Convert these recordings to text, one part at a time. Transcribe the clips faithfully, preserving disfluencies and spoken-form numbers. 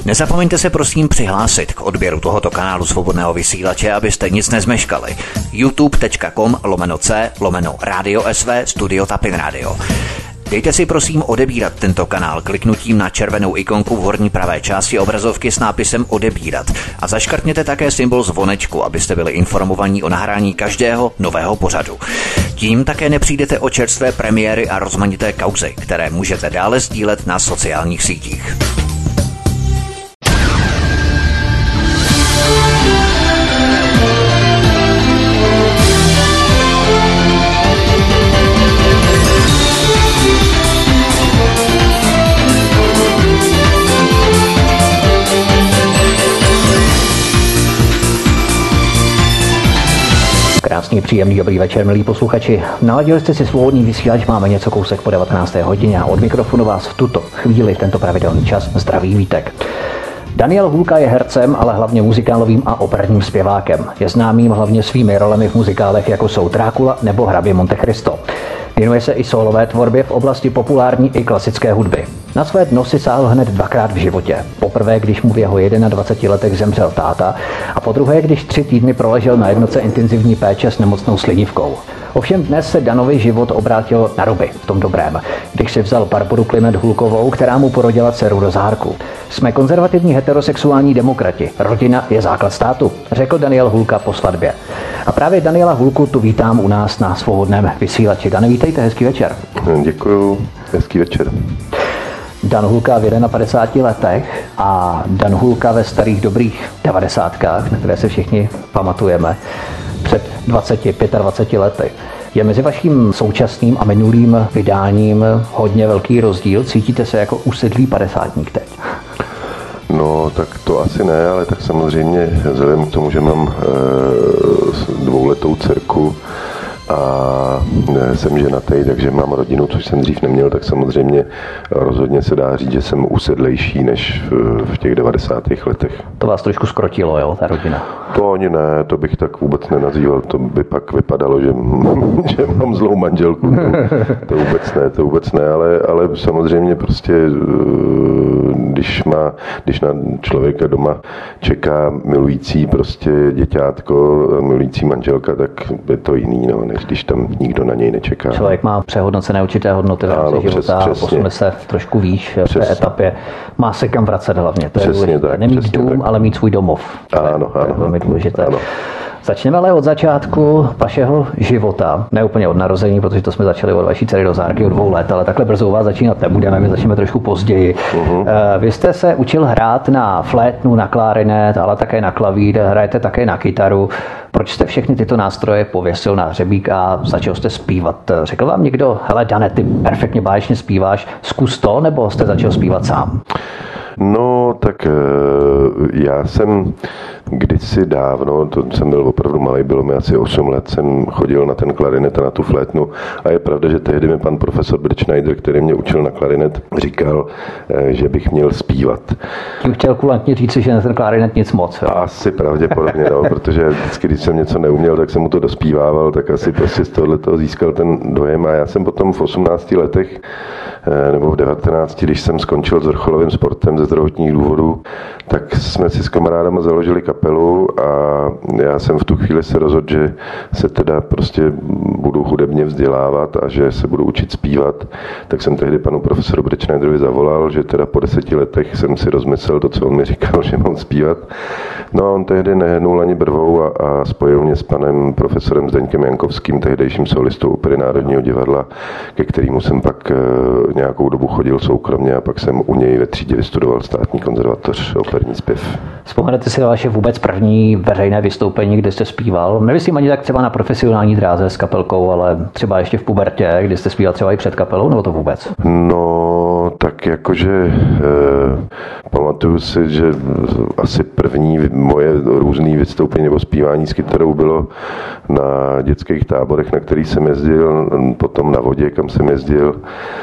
Nezapomeňte se prosím přihlásit k odběru tohoto kanálu Svobodného vysílače, abyste nic nezmeškali. youtube.com lomeno c lomeno Radio S V Studio Tapin Radio. Dejte si prosím odebírat tento kanál kliknutím na červenou ikonku v horní pravé části obrazovky s nápisem odebírat a zaškrtněte také symbol zvonečku, abyste byli informovaní o nahrání každého nového pořadu. Tím také nepřijdete o čerstvé premiéry a rozmanité kauzy, které můžete dále sdílet na sociálních sítích. Krásný, příjemný, dobrý večer, milí posluchači. Naladili jste si svobodný vysílač, máme něco kousek po devatenácté hodině a od mikrofonu vás v tuto chvíli, tento pravidelný čas, zdraví Vítek. Daniel Hůlka je hercem, ale hlavně muzikálovým a operním zpěvákem. Je známým hlavně svými rolemi v muzikálech, jako jsou Drákula nebo Hrabě Monte Cristo. Věnuje se i solové tvorbě v oblasti populární i klasické hudby. Na své dno si sáhl hned dvakrát v životě. Poprvé, když mu v jeho dvaceti letech zemřel táta, a podruhé, když tři týdny proležel na jednotce intenzivní péče s nemocnou slinivkou. Ovšem dnes se Danovi život obrátil na ruby, v tom dobrém, když si vzal Barboru Kliment Hůlkovou, která mu porodila dceru do zárku. Jsme konzervativní heterosexuální demokrati. Rodina je základ státu, řekl Daniel Hůlka po svatbě. A právě Daniela Hůlku tu vítám u nás na svobodném vysílači. Dane, vítejte, hezký večer. Děkuju, hezký večer. Dan Hůlka v padesáti letech a Dan Hůlka ve starých dobrých devadesátkách, na které se všichni pamatujeme, před dvaceti, dvaceti pěti lety. Je mezi vaším současným a minulým vydáním hodně velký rozdíl? Cítíte se jako usedlý padesátník teď? No, tak to asi ne, ale tak samozřejmě vzhledem k tomu, že mám e, dvouletou dcerku a jsem ženatý, takže mám rodinu, což jsem dřív neměl, tak samozřejmě rozhodně se dá říct, že jsem usedlejší než v těch devadesátých letech. To vás trošku skrotilo, jo, ta rodina? To ani ne, to bych tak vůbec nenazýval, to by pak vypadalo, že, že mám zlou manželku, to, to vůbec ne, to vůbec ne, ale, ale samozřejmě prostě, když má, když na člověka doma čeká milující prostě děťátko, milující manželka, tak je to jiný, no, než když tam nikdo na něj nečeká. Člověk má přehodnocené určité hodnoty v rámci života a posune se trošku výš v té etapě. Má se kam vracet hlavně. To přesně je tak, nemít dům, tak. Ale mít svůj domov. Ano, to je ano. velmi důležité. Ano. Začneme ale od začátku vašeho života, ne úplně od narození, protože to jsme začali od vaší dcery do zárky od dvou let, ale takhle brzo u vás začínat nebudeme, my začneme trošku později. Uh-huh. Vy jste se učil hrát na flétnu, na klarinet, ale také na klavír, hrajete také na kytaru. Proč jste všechny tyto nástroje pověsil na hřebík a začal jste zpívat? Řekl vám někdo, hele Dane, ty perfektně báječně zpíváš, zkus to, nebo jste začal zpívat sám? No, tak já jsem kdysi dávno, to jsem byl opravdu malý, bylo mi asi osm let, jsem chodil na ten klarinet a na tu flétnu a je pravda, že tehdy mi pan profesor Bričnajder, který mě učil na klarinet, říkal, že bych měl zpívat. Tím chtěl kulantně říct, že na ten klarinet nic moc. Jo? Asi pravděpodobně, no, protože vždycky, když jsem něco neuměl, tak jsem mu to dospívával, tak asi prostě z tohoto získal ten dojem a já jsem potom v osmnácti letech nebo v devatenácti, když jsem skončil s vrcholovým sportem ze zdravotních důvodů, tak jsme si s kamarádama založili kapelu a já jsem v tu chvíli se rozhodl, že se teda prostě budu hudebně vzdělávat a že se budu učit zpívat. Tak jsem tehdy panu profesoru Bričnajderovi zavolal, že teda po deseti letech jsem si rozmyslel to, co on mi říkal, že mám zpívat. No a on tehdy nehnul ani brvou a, a spojil mě s panem profesorem Zdeňkem Jankovským, tehdejším solistou Opery Národního divadla, ke kterému jsem pak e, nějakou dobu chodil soukromně a pak jsem u něj ve třídě vystudoval státní konzervatoř operní zpěv. Vzpomenete si na vaše vůbec první veřejné vystoupení, kde jste zpíval? Nemyslím ani tak třeba na profesionální dráze s kapelkou, ale třeba ještě v pubertě, kdy jste zpíval třeba i před kapelou, nebo to vůbec? No, tak jakože eh, pamatuju si, že asi první moje různé vystoupení nebo zpívání s kytarou bylo na dětských táborech, na který jsem jezdil, potom na vodě, kam jsem jezdil.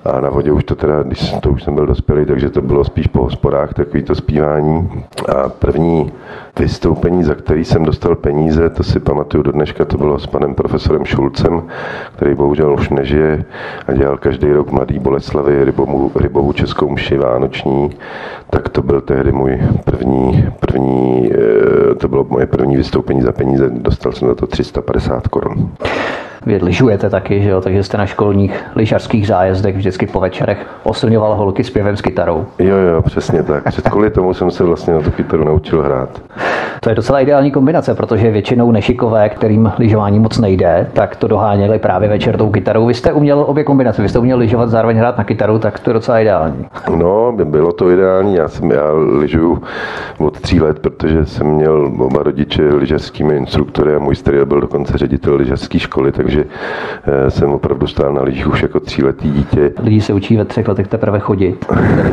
A na vodě už to teda, když to už jsem byl dospělý, takže to bylo spíš po hospodách, takový to zpívání. A první vystoupení, za který jsem dostal peníze, to si pamatuju do dneška, to bylo s panem profesorem Šulcem, který bohužel už nežije a dělal každý rok Mladý Boleslavi rybovu, rybovu českou mši vánoční, tak to byl tehdy můj první, první, to bylo moje první vystoupení za peníze, dostal jsem za to tři sta padesát korun. Vy lyžujete taky, že jo? Takže jste na školních lyžařských zájezdech vždycky po večerech oslňoval holky zpěvem s kytarou. Jo, jo, přesně tak. Před kvůli tomu jsem se vlastně na tu kytaru naučil hrát. To je docela ideální kombinace, protože většinou nešikové, kterým lyžování moc nejde, tak to doháněli právě večer tou kytarou. Vy jste uměl obě kombinace, vy jste uměl lyžovat, zároveň hrát na kytaru, tak to je docela ideální. No, bylo to ideální. Já jsem já lyžuju od tří let, protože jsem měl oba rodiče lyžařskými instruktory a můj starý byl dokonce ředitel lyžařské školy, takže jsem opravdu stál na lyžích už jako tříletý dítě. Lidi se učí ve třech letech teprve chodit.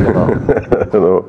No,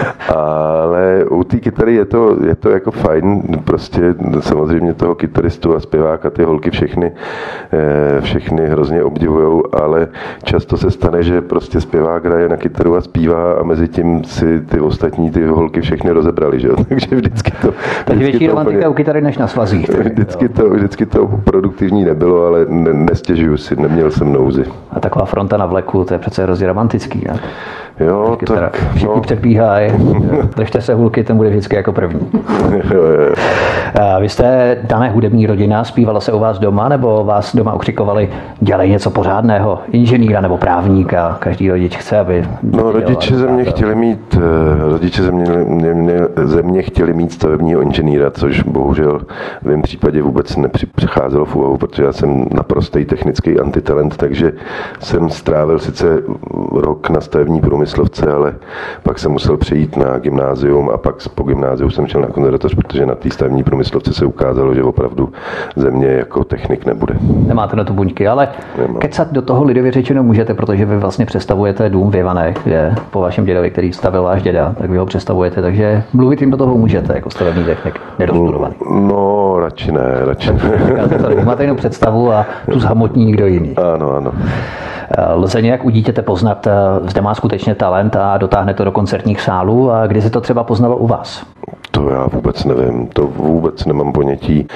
ale u té kytary je to, je to jako fajn, prostě samozřejmě toho kytaristu a zpěváka ty holky všechny, všechny hrozně obdivujou, ale často se stane, že prostě zpěvák hraje na kytaru a zpívá a mezi tím si ty ostatní ty holky všechny rozebrali, že jo? Takže vždycky to... Takže větší romantika u kytary než na svazích. Vždycky to, vždycky to produktivní nebylo, ale ne, nestěžuju si, neměl jsem nouzi. A taková fronta na vleku, to je přece hrozně romantický, ne? Jo, tak... Všichni no. předbíhají, držte se hulky, ten bude vždycky jako první. Jo, jo. Vy jste dané hudební rodina, zpívalo se u vás doma, nebo vás doma ukřikovali, dělej něco pořádného, inženýra nebo právníka, každý rodič chce, aby... No, rodiče ze mě chtěli mít, rodiče ze mě, mě, mě, ze mě chtěli mít stavebního inženýra, což bohužel v mém případě vůbec nepřicházelo v úvahu, protože já jsem naprostý technický antitalent, takže jsem strávil sice rok na stavební průmyslovce, ale pak jsem musel přejít na gymnázium a pak po gymnáziu jsem šel na konzervatoř, protože na té stavební průmyslovce se ukázalo, že opravdu ze mě jako technik nebude. Nemáte na to buňky, ale Nemám. Kecat do toho lidově řečeno můžete, protože vy vlastně představujete dům v Ivanech, kde po vašem dědovi, který stavil váš děda, tak vy ho představujete, takže mluvit jim do toho můžete jako stavební technik, nedostudovaný. No, radši ne, radši ne. Máte jinou představu a tu zhamotní někdo jiný. Ano, ano. Lze nějak u dítěte poznat, zde má skutečně talent a dotáhne to do koncertních sálů, a kdy se to třeba poznalo u vás? To já vůbec nevím, to vůbec nemám ponětí.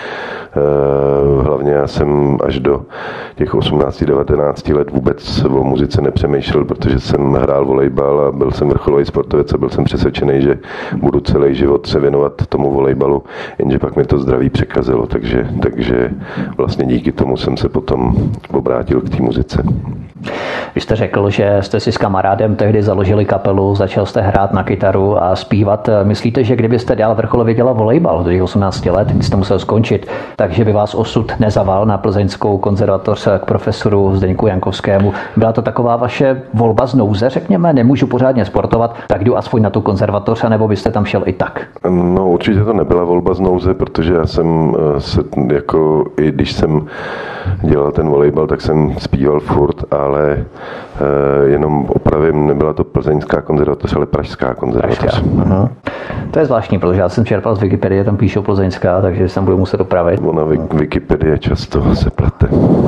Hlavně já jsem až do těch osmnácti devatenácti let vůbec o muzice nepřemýšlel, protože jsem hrál volejbal a byl jsem vrcholový sportovec a byl jsem přesvědčený, že budu celý život se věnovat tomu volejbalu, jenže pak mi to zdraví překazilo, takže, takže vlastně díky tomu jsem se potom obrátil k té muzice. Vy jste řekl, že jste si s kamarádem tehdy založili kapelu, začal jste hrát na kytaru a zpívat. Myslíte, že kdybyste dál vrcholově dělal volejbal do těch osmnácti let, když jste musel skončit, takže by vás osud nezaval na plzeňskou konzervatoř k profesoru Zdeňku Jankovskému? Byla to taková vaše volba z nouze, řekněme, nemůžu pořádně sportovat, tak jdu aspoň na tu konzervatoř, anebo byste tam šel i tak? No určitě to nebyla volba z nouze, protože já jsem se jako, i když jsem dělal ten volejbal, tak jsem zpíval furt, ale eh, jenom opravím, nebyla to plzeňská konzervatoř, ale pražská konzervatoř. Uh-huh. To je zvláštní, protože já jsem čerpal z Wikipedie, tam píšou plzeňská, takže se tam budu muset opravit. Ona Wikipedie často se plete.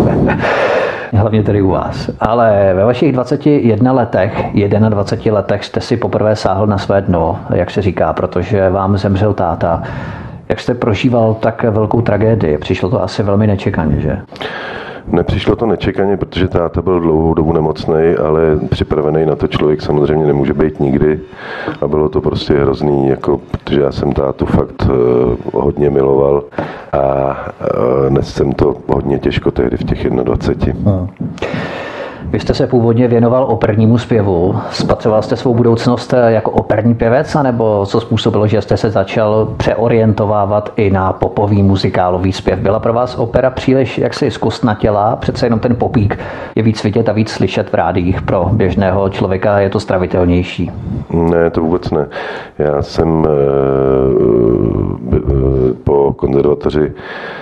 Hlavně tedy u vás. Ale ve vašich dvaceti jedné letech, dvaceti jedné letech jste si poprvé sáhl na své dno, jak se říká, protože vám zemřel táta. Jak jste prožíval tak velkou tragédii? Přišlo to asi velmi nečekaně, že? Nepřišlo to nečekaně, protože táta byl dlouhou dobu nemocnej, ale připravený na to člověk samozřejmě nemůže být nikdy. A bylo to prostě hrozný, jako, protože já jsem tátu fakt uh, hodně miloval a uh, dnes jsem to hodně těžko tehdy v těch dvaceti jedné. Hmm. Vy jste se původně věnoval opernímu zpěvu. Spatřoval jste svou budoucnost jako operní pěvec, anebo co způsobilo, že jste se začal přeorientovávat i na popový muzikálový zpěv? Byla pro vás opera příliš jaksi zkostnatělá? Přece jenom ten popík je víc vidět a víc slyšet v rádiích. Pro běžného člověka je to stravitelnější. Ne, to vůbec ne. Já jsem e, e, po konzervatoři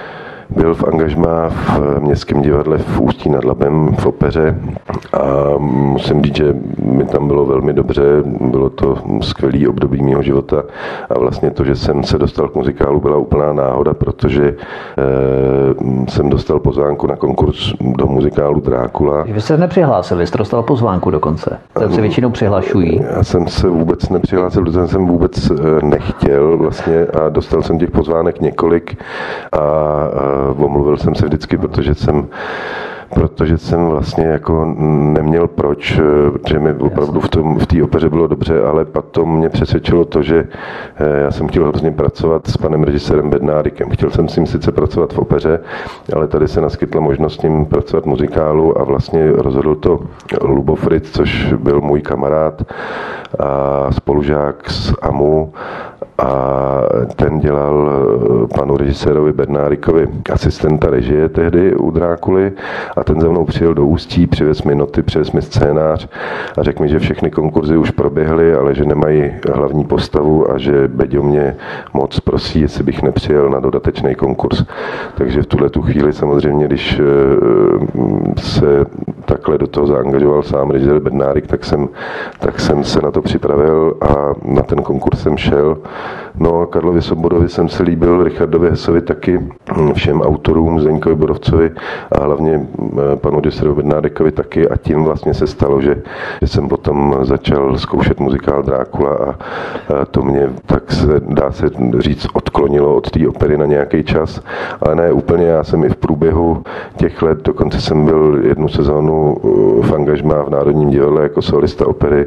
byl v angažmá v Městském divadle v Ústí nad Labem v opeře a musím říct, že mi tam bylo velmi dobře, bylo to skvělý období mého života a vlastně to, že jsem se dostal k muzikálu, byla úplná náhoda, protože e, jsem dostal pozvánku na konkurs do muzikálu Drákula. Vy jste nepřihlásili, jste dostal pozvánku dokonce. Tak se většinou přihlašují. Já jsem se vůbec nepřihlásil, protože jsem vůbec nechtěl vlastně a dostal jsem těch pozvánek několik a, a omluvil jsem se vždycky, protože jsem protože jsem vlastně jako neměl proč, protože mi opravdu v tom, v té opeře bylo dobře, ale potom mě přesvědčilo to, že já jsem chtěl hrozně pracovat s panem režisérem Bednárikem. Chtěl jsem s ním sice pracovat v opeře, ale tady se naskytla možnost s ním pracovat v muzikálu a vlastně rozhodl to Lubo Fritz, což byl můj kamarád a spolužák z A M U, a ten dělal panu režisérovi Bednárikovi asistenta režie tehdy u Drákuly a ten za mnou přijel do Ústí, přivez mi noty, přivez mi scénář a řekl mi, že všechny konkurzy už proběhly, ale že nemají hlavní postavu a že Beďo mě moc prosí, jestli bych nepřijel na dodatečný konkurs. Takže v tuhle tu chvíli samozřejmě, když se takhle do toho zaangažoval sám režisér Bednárik, tak jsem, tak jsem se na to připravil a na ten konkurs jsem šel. No a Karlovi Sobodovi jsem se líbil, Richardovi Hesovi taky, všem autorům, Zdeňkovi Borovcovi a hlavně panu režisérovi Bednárikovi taky a tím vlastně se stalo, že, že jsem potom začal zkoušet muzikál Drákula a, a to mě tak se, dá se říct, odklonilo od té opery na nějaký čas, ale ne úplně, já jsem i v průběhu těch let, dokonce jsem byl jednu sezónu v angažmá v Národním divadle jako solista opery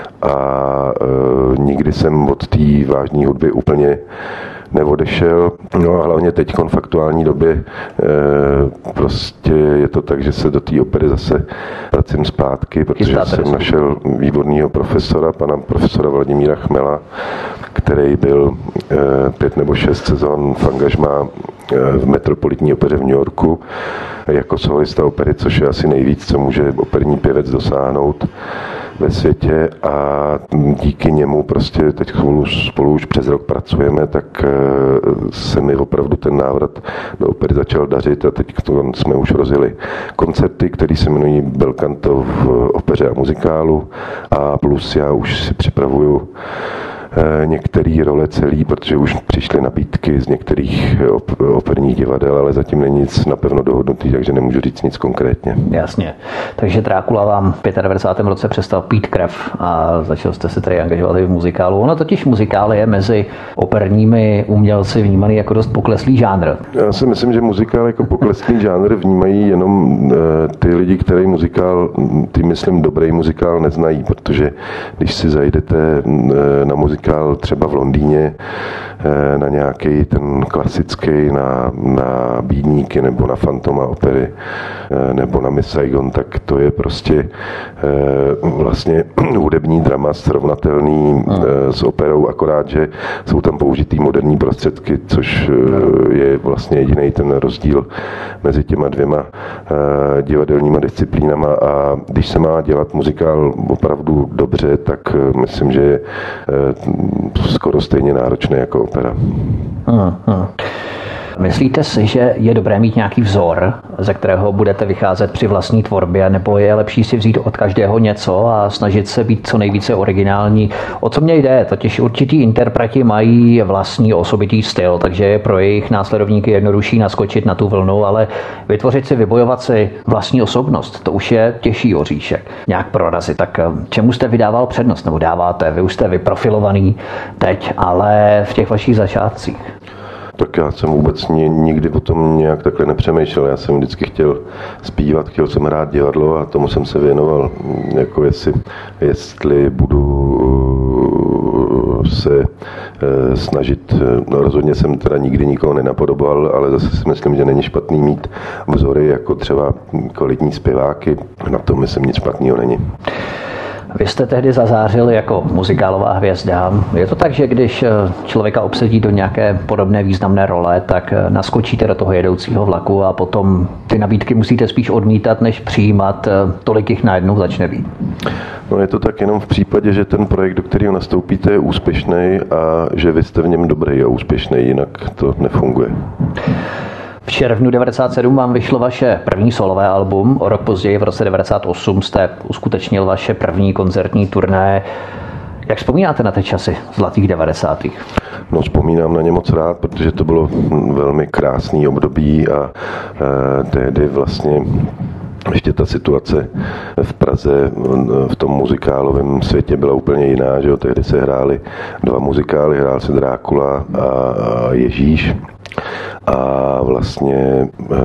a e, nikdy jsem od té vážné hudby úplně neodešel. No a hlavně teď v aktuální době e, prostě je to tak, že se do té opery zase vracím zpátky, protože jsem našel výborného profesora, pana profesora Vladimíra Chmela, který byl e, pět nebo šest sezon v angažmá e, v Metropolitní opeře v New Yorku jako solista opery, což je asi nejvíc, co může operní pěvec dosáhnout ve světě a díky němu prostě teď spolu, spolu už přes rok pracujeme, tak se mi opravdu ten návrat do opery začal dařit a teď jsme už rozjeli koncerty, které se jmenují Belcanto v opeře a muzikálu a plus já už si připravuju některé role celý, protože už přišly nabídky z některých op- operních divadel, ale zatím není nic napevno dohodnutý, takže nemůžu říct nic konkrétně. Jasně. Takže Drákula vám v devadesátém pátém roce přestal pít krev a začal jste se tady angažovat i v muzikálu. Ono totiž muzikál je mezi operními umělci vnímaný jako dost pokleslý žánr. Já si myslím, že muzikál jako pokleslý žánr vnímají jenom ty lidi, který muzikál, ty myslím dobrý muzikál neznají, protože když si zajdete na muzikál třeba v Londýně, na nějaký ten klasický, na, na Bídníky nebo na Fantoma opery nebo na Miss Saigon, tak to je prostě vlastně hudební drama srovnatelný s operou, akorát, že jsou tam použitý moderní prostředky, což je vlastně jediný ten rozdíl mezi těma dvěma divadelníma disciplínama a když se má dělat muzikál opravdu dobře, tak myslím, že je skoro stejně náročné jako opera. Hmm, hmm. Myslíte si, že je dobré mít nějaký vzor, ze kterého budete vycházet při vlastní tvorbě, nebo je lepší si vzít od každého něco a snažit se být co nejvíce originální? O co mě jde? Totiž určitý interpreti mají vlastní osobitý styl, takže je pro jejich následovníky jednodušší naskočit na tu vlnu, ale vytvořit si, vybojovat si vlastní osobnost, to už je těžší oříšek. Nějak prorazit. Tak čemu jste vydával přednost, nebo dáváte? Vy už jste vyprofilovaný teď, ale v těch vašich začátcích. Tak já jsem vůbec nikdy o tom nějak takhle nepřemýšlel. Já jsem vždycky chtěl zpívat, chtěl jsem hrát divadlo a tomu jsem se věnoval. Jako jestli, jestli budu se snažit, no rozhodně jsem teda nikdy nikoho nenapodoboval, ale zase si myslím, že není špatný mít vzory jako třeba kvalitní zpěváky. Na tom myslím nic špatného není. Vy jste tehdy zazářil jako muzikálová hvězda. Je to tak, že když člověka obsadí do nějaké podobné významné role, tak naskočíte do toho jedoucího vlaku a potom ty nabídky musíte spíš odmítat, než přijímat, tolik jich najednou začne být? No je to tak jenom v případě, že ten projekt, do kterého nastoupíte, je úspěšný a že vy jste v něm dobrý a úspěšný, jinak to nefunguje. V červnu devadesát sedm vám vyšlo vaše první solové album, o rok později v roce devadesát osm jste uskutečnil vaše první koncertní turné. Jak vzpomínáte na ty časy zlatých devadesátých? No, vzpomínám na ně moc rád, protože to bylo velmi krásný období a e, tehdy vlastně ještě ta situace v Praze v tom muzikálovém světě byla úplně jiná, že jo? Tehdy se hrály dva muzikály, hrál se Drákula a Ježíš. A vlastně e,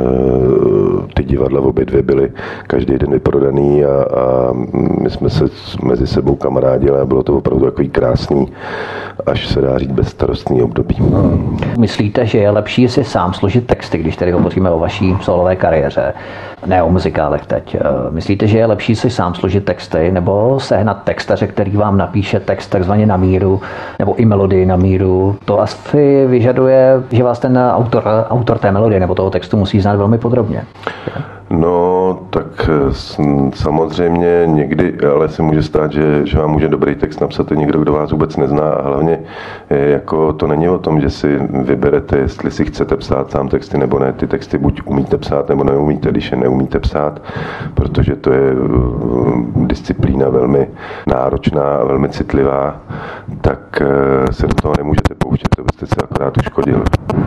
ty divadla obě dvě byly každý den vyprodaný a, a my jsme se mezi sebou kamarádili a bylo to opravdu takový krásný, až se dá říct bezstarostný období. Hmm. Myslíte, že je lepší si sám složit texty, když tady hovoříme o vaší solové kariéře, ne o muzikálech teď. Myslíte, že je lepší si sám složit texty nebo sehnat textaře, který vám napíše text takzvaně na míru, nebo i melodii na míru? To asi vyžaduje, že vás ten autor, autor té melodie nebo toho textu musí znát velmi podrobně. No, tak samozřejmě někdy, ale se může stát, že, že vám může dobrý text napsat i někdo, kdo vás vůbec nezná a hlavně jako to není o tom, že si vyberete, jestli si chcete psát sám texty nebo ne. Ty texty buď umíte psát nebo neumíte, když je neumíte psát, protože to je disciplína velmi náročná a velmi citlivá, tak se do toho nemůžete pouštět, to byste se akorát uškodil.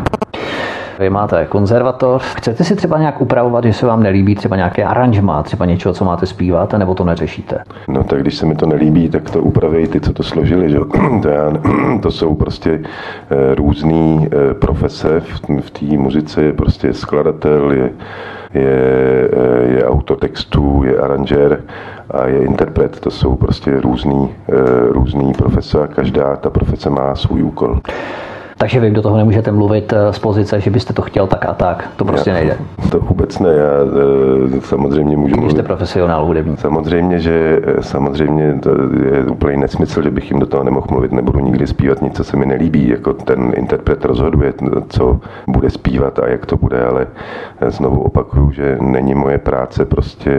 Vy máte konzervatoř. Chcete si třeba nějak upravovat, že se vám nelíbí třeba nějaké aranžmá, třeba něčeho, co máte zpívat, nebo to neřešíte? No tak když se mi to nelíbí, tak to upraví ty, co to složili. Že? To, já, to jsou prostě různý profese v té muzice. Je prostě skladatel, je, je, je autor textů, je aranžér a je interpret. To jsou prostě různý, různý profese a každá ta profese má svůj úkol. Takže vy do toho nemůžete mluvit z pozice, že byste to chtěl tak a tak. To prostě já, nejde. To vůbec ne. Já samozřejmě můžu Když mluvit. jste profesionál hudební. Samozřejmě, že samozřejmě to je úplně nesmysl, že bych jim do toho nemohl mluvit. Nebudu nikdy zpívat nic, co se mi nelíbí. Jako ten interpret rozhoduje, co bude zpívat a jak to bude, ale znovu opakuju, že není moje práce prostě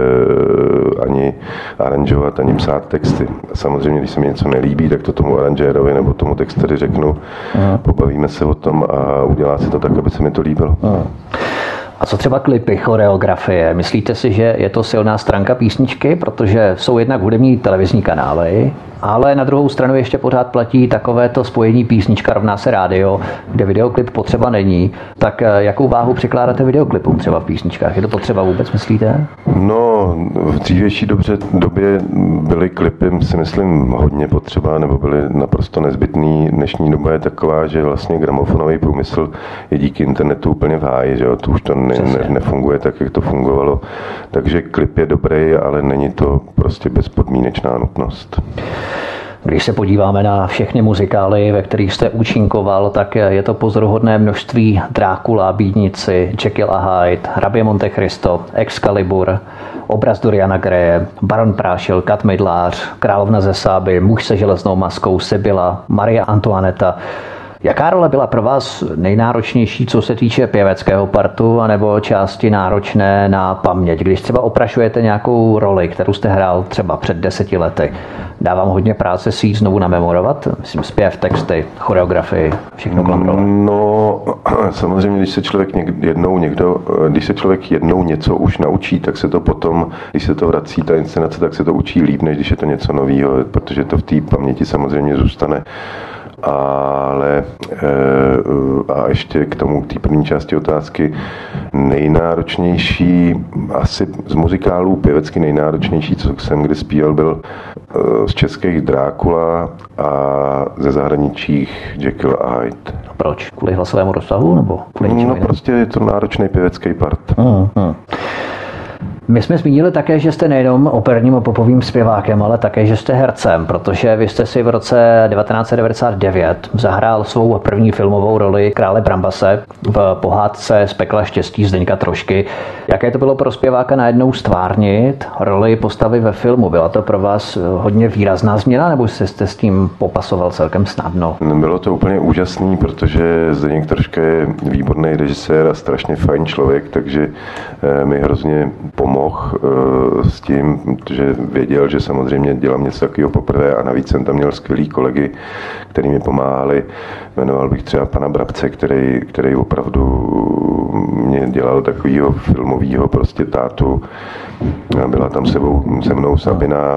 eh, ani aranžovat, ani psát texty. A samozřejmě, když se mi něco nelíbí, tak to tomu aranžérovi nebo tomu textaři řeknu. Aha. Pobavíme se o tom a udělá se to tak, aby se mi to líbilo. Aha. A co třeba klipy, choreografie? Myslíte si, že je to silná stránka písničky, protože jsou jednak hudební televizní kanály, ale na druhou stranu ještě pořád platí takovéto spojení písnička rovná se rádio, kde videoklip potřeba není. Tak jakou váhu přikládáte videoklipům třeba v písničkách? Je to potřeba vůbec, myslíte? No, v dřívější dobře, době byly klipy, si myslím, hodně potřeba, nebo byly naprosto nezbytný. Dnešní doba je taková, že vlastně gramofonový průmysl je díky internetu úplně v háji, že jo? To už to ne, ne, nefunguje tak, jak to fungovalo. Takže klip je dobrý, ale není to prostě bezpodmínečná nutnost. Když se podíváme na všechny muzikály, ve kterých jste účinkoval, tak je to pozoruhodné množství Drákula, Bídnici, Jekyll a Hyde, Hrabě Monte Cristo, Excalibur, Obraz Doriana Greje, Baron Prášil, Kat Mydlář, Královna ze Sáby, Muž se železnou maskou, Sibylla, Marie Antoineta. Jaká role byla pro vás nejnáročnější, co se týče pěveckého partu, anebo části náročné na paměť? Když třeba oprašujete nějakou roli, kterou jste hrál třeba před deseti lety, dá vám hodně práce si ji znovu namemorovat? Myslím, zpěv, texty, choreografii, všechno kolem role. No, samozřejmě, když se člověk jednou někdo, když se člověk jednou něco už naučí, tak se to potom, když se to vrací, ta inscenace, tak se to učí líp, než když je to něco nového, protože to v té paměti samozřejmě zůstane. Ale a ještě k tomu, k té první části otázky, nejnáročnější, asi z muzikálů pěvecky nejnáročnější, co jsem kdy zpíval, byl z českých Drákula a ze zahraničích Jekyll a Hyde. Proč? Kvůli hlasovému rozsahu? Nebo kvůli no prostě je to náročný pěvecký part. Hmm, hmm. My jsme zmínili také, že jste nejenom operním a popovým zpěvákem, ale také, že jste hercem, protože vy jste si v roce devatenáct set devadesát devět zahrál svou první filmovou roli Krále Brambase v pohádce Z pekla štěstí Zdeňka Trošky. Jaké to bylo pro zpěváka najednou stvárnit roli postavy ve filmu? Byla to pro vás hodně výrazná změna, nebo jste s tím popasoval celkem snadno? Bylo to úplně úžasný, protože Zdeněk Troška je výborný režisér a strašně fajn člověk, takže mi hrozně pomohl pomohl uh, s tím, že věděl, že samozřejmě dělám něco takového poprvé a navíc jsem tam měl skvělý kolegy, který mi pomáhali. Jmenoval bych třeba pana Brabce, který, který opravdu mě dělal takovýho filmovýho prostě tátu. Byla tam sebou, se mnou Sabina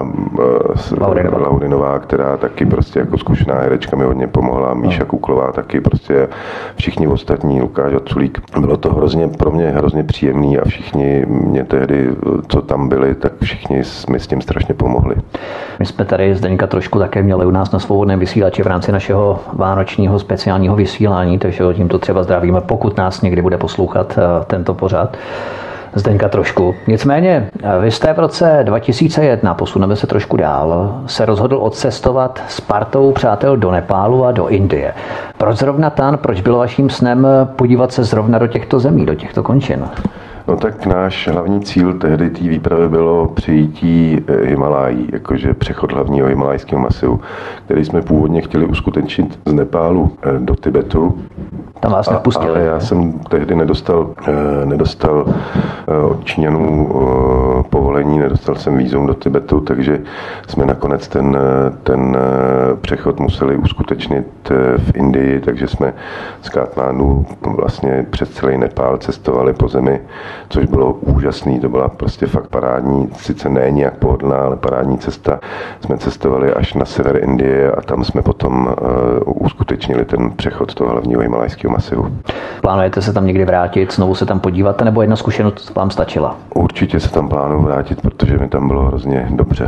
uh, Laudinová, která taky prostě jako zkušená herečka mi hodně pomohla. Míša Kuklová taky prostě, všichni ostatní, Lukáš Aculík. Bylo to hrozně pro mě hrozně příjemný a všichni mě tehdy, co tam byli, tak všichni mi s tím strašně pomohli. My jsme tady Zdeňka trošku také měli u nás na Svobodném vysílači v rámci našeho vánočního speciálního vysílání, takže tímto třeba zdravíme, pokud nás někdy bude poslouchat tento pořad. Zdeňka trošku. Nicméně, vy jste v roce dva tisíce jedna, posuneme se trošku dál, se rozhodl odcestovat s partou přátel do Nepálu a do Indie. Proč zrovna tam, proč bylo vaším snem podívat se zrovna do těchto zemí, do těchto končin? No tak náš hlavní cíl tehdy té výpravy bylo přejítí Himalají, jakože přechod hlavního himalajského masivu, který jsme původně chtěli uskutečnit z Nepálu do Tibetu. Tam vás nepustili. Ale já jsem tehdy nedostal, nedostal od Číňanů povolení, nedostal jsem vízum do Tibetu, takže jsme nakonec ten, ten přechod museli uskutečnit v Indii, takže jsme z Katmandu vlastně přes celý Nepál cestovali po zemi, což bylo úžasný, to byla prostě fakt parádní, sice ne nějak pohodlná, ale parádní cesta. Jsme cestovali až na sever Indie a tam jsme potom uh, uskutečnili ten přechod toho hlavního himalajského masivu. Plánujete se tam někdy vrátit, znovu se tam podívat, nebo jedna zkušenost vám stačila? Určitě se tam plánuju vrátit, protože mi tam bylo hrozně dobře.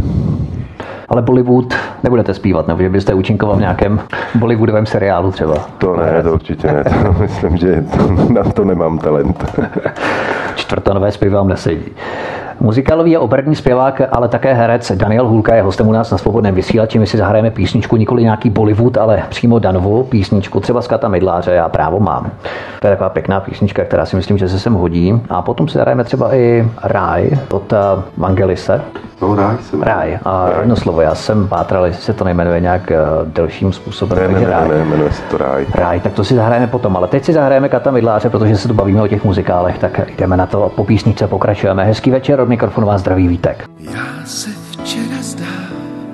Ale Bollywood nebudete zpívat, nebo že byste účinkoval v nějakém bollywoodovém seriálu třeba? To ne, to určitě ne. To myslím, že to, na to nemám talent. Čtvrtonové zpěv vám nesedí. Muzikálový a operní zpěvák, ale také herec Daniel Hůlka je hostem u nás na Svobodném vysílači. My si zahrajeme písničku, nikoli nějaký Bollywood, ale přímo Danovou písničku, třeba z Kata Mydláře, Já právo mám. To je taková pěkná písnička, která si myslím, že se sem hodí. A potom si zahrajeme třeba i Ráj od Vangelise. No, ráj jsem. Ráj. A jedno slovo, já jsem pátral, jestli se to nejmenuje nějak delším způsobem. Ne, ne, ne, ne, jmenuje se to Ráj. Ráj, tak to si zahrajeme potom, ale teď si zahrajeme Kata Mydláře, protože se tu bavíme o těch muzikálech, tak jdeme na to, po písničce pokračujeme. Hezký večer, od mikrofonu vás zdraví Vítek. Já se včera zdám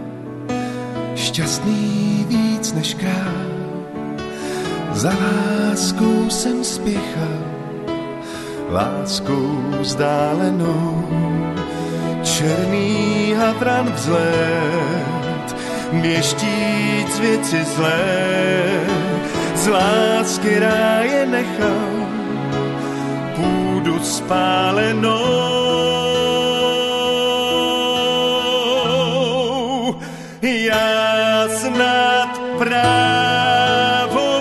šťastný víc než král, za láskou jsem spěchal, láskou vzdálenou. Černý havran vzlet, věštíc věci zlé, z lásky ráje nechal půdu spálenou. Já snad právo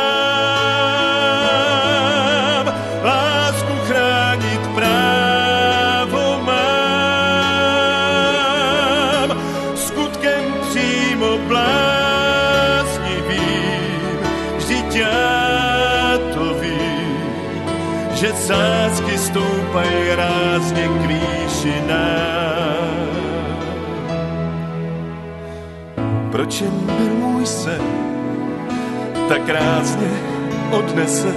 mám, lásku chránit právo mám, skutkem přímo bláznivým, vždyť já to vím, že sázky stoupají rázně k výšinám. Proč jen byl můj sen tak rázně odnesen?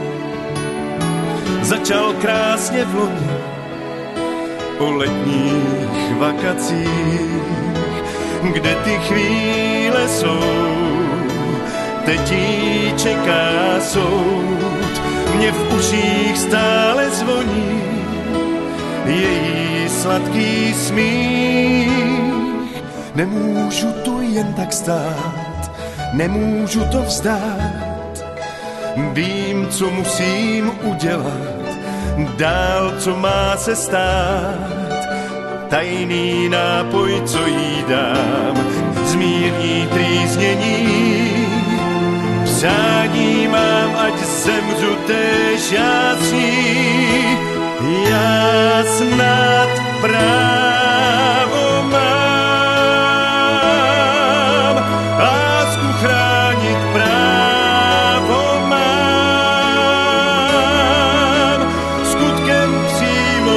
Začal krásně v loni o letních vakacích, kde ty chvíle jsou, teď jí čeká soud. Mě v uších stále zvoní její sladký smích. Nemůžu tu jen tak stát, nemůžu to vzdát. Vím, co musím udělat, dál, co má se stát. Tajný nápoj, co jí dám, zmírní trýznění. Přání mám, ať zemřu též já s ní. Já snad právo mám chránit právo mám, skutkem přímo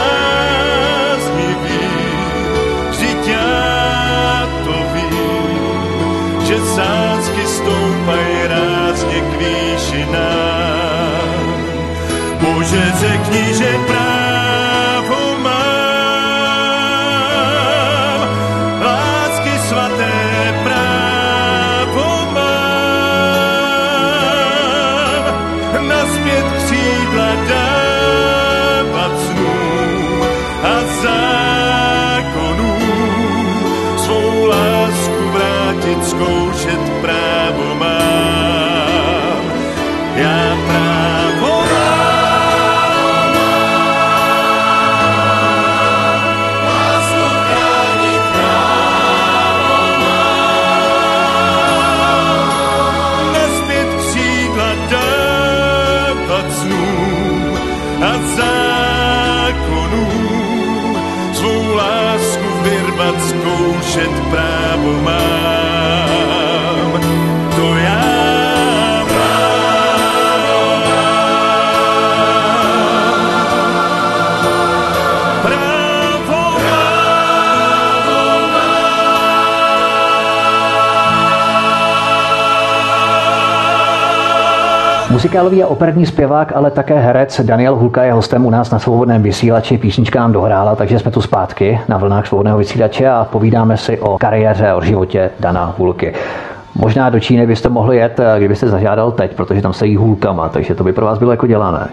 bláznivým, vždyť já to vím, že sázky stoupají rázně k výšinám. Bože, řekni, že právo mám, zkoušet právo mám. Já právo mám. Vás to chránit právo mám. Nazpět křídla dávat snům a zákonům, svou lásku vyrvat, zkoušet právo mám. To já Muzikálový a operní zpěvák, ale také herec Daniel Hulka je hostem u nás na Svobodném vysílači. Písnička nám dohrála, takže jsme tu zpátky na vlnách Svobodného vysílače a povídáme si o kariéře a o životě Dana Hulky. Možná do Číny byste mohli jet, kdybyste zažádal teď, protože tam se jí hůlkama, takže to by pro vás bylo jako dělané.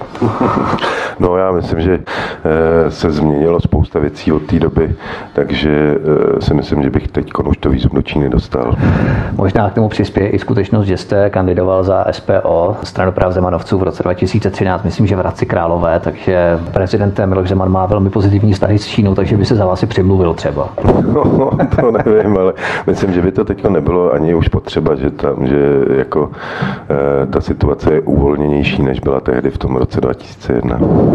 No já myslím, že se změnilo spousta věcí od té doby, takže si myslím, že bych teď už to vízum do Číny dostal. Možná k tomu přispěje i skutečnost, že jste kandidoval za S P O, stranu práv Zemanovců v roce dva tisíce třináct, myslím, že v Hradci Králové, takže prezident Miloš Zeman má velmi pozitivní vztahy s Čínou, takže by se za vás i přimluvil třeba. No, to nevím, ale myslím, že by to teď nebylo ani už potřeba, že tam, že jako e, ta situace je uvolněnější, než byla tehdy v tom roce dva tisíce jedna.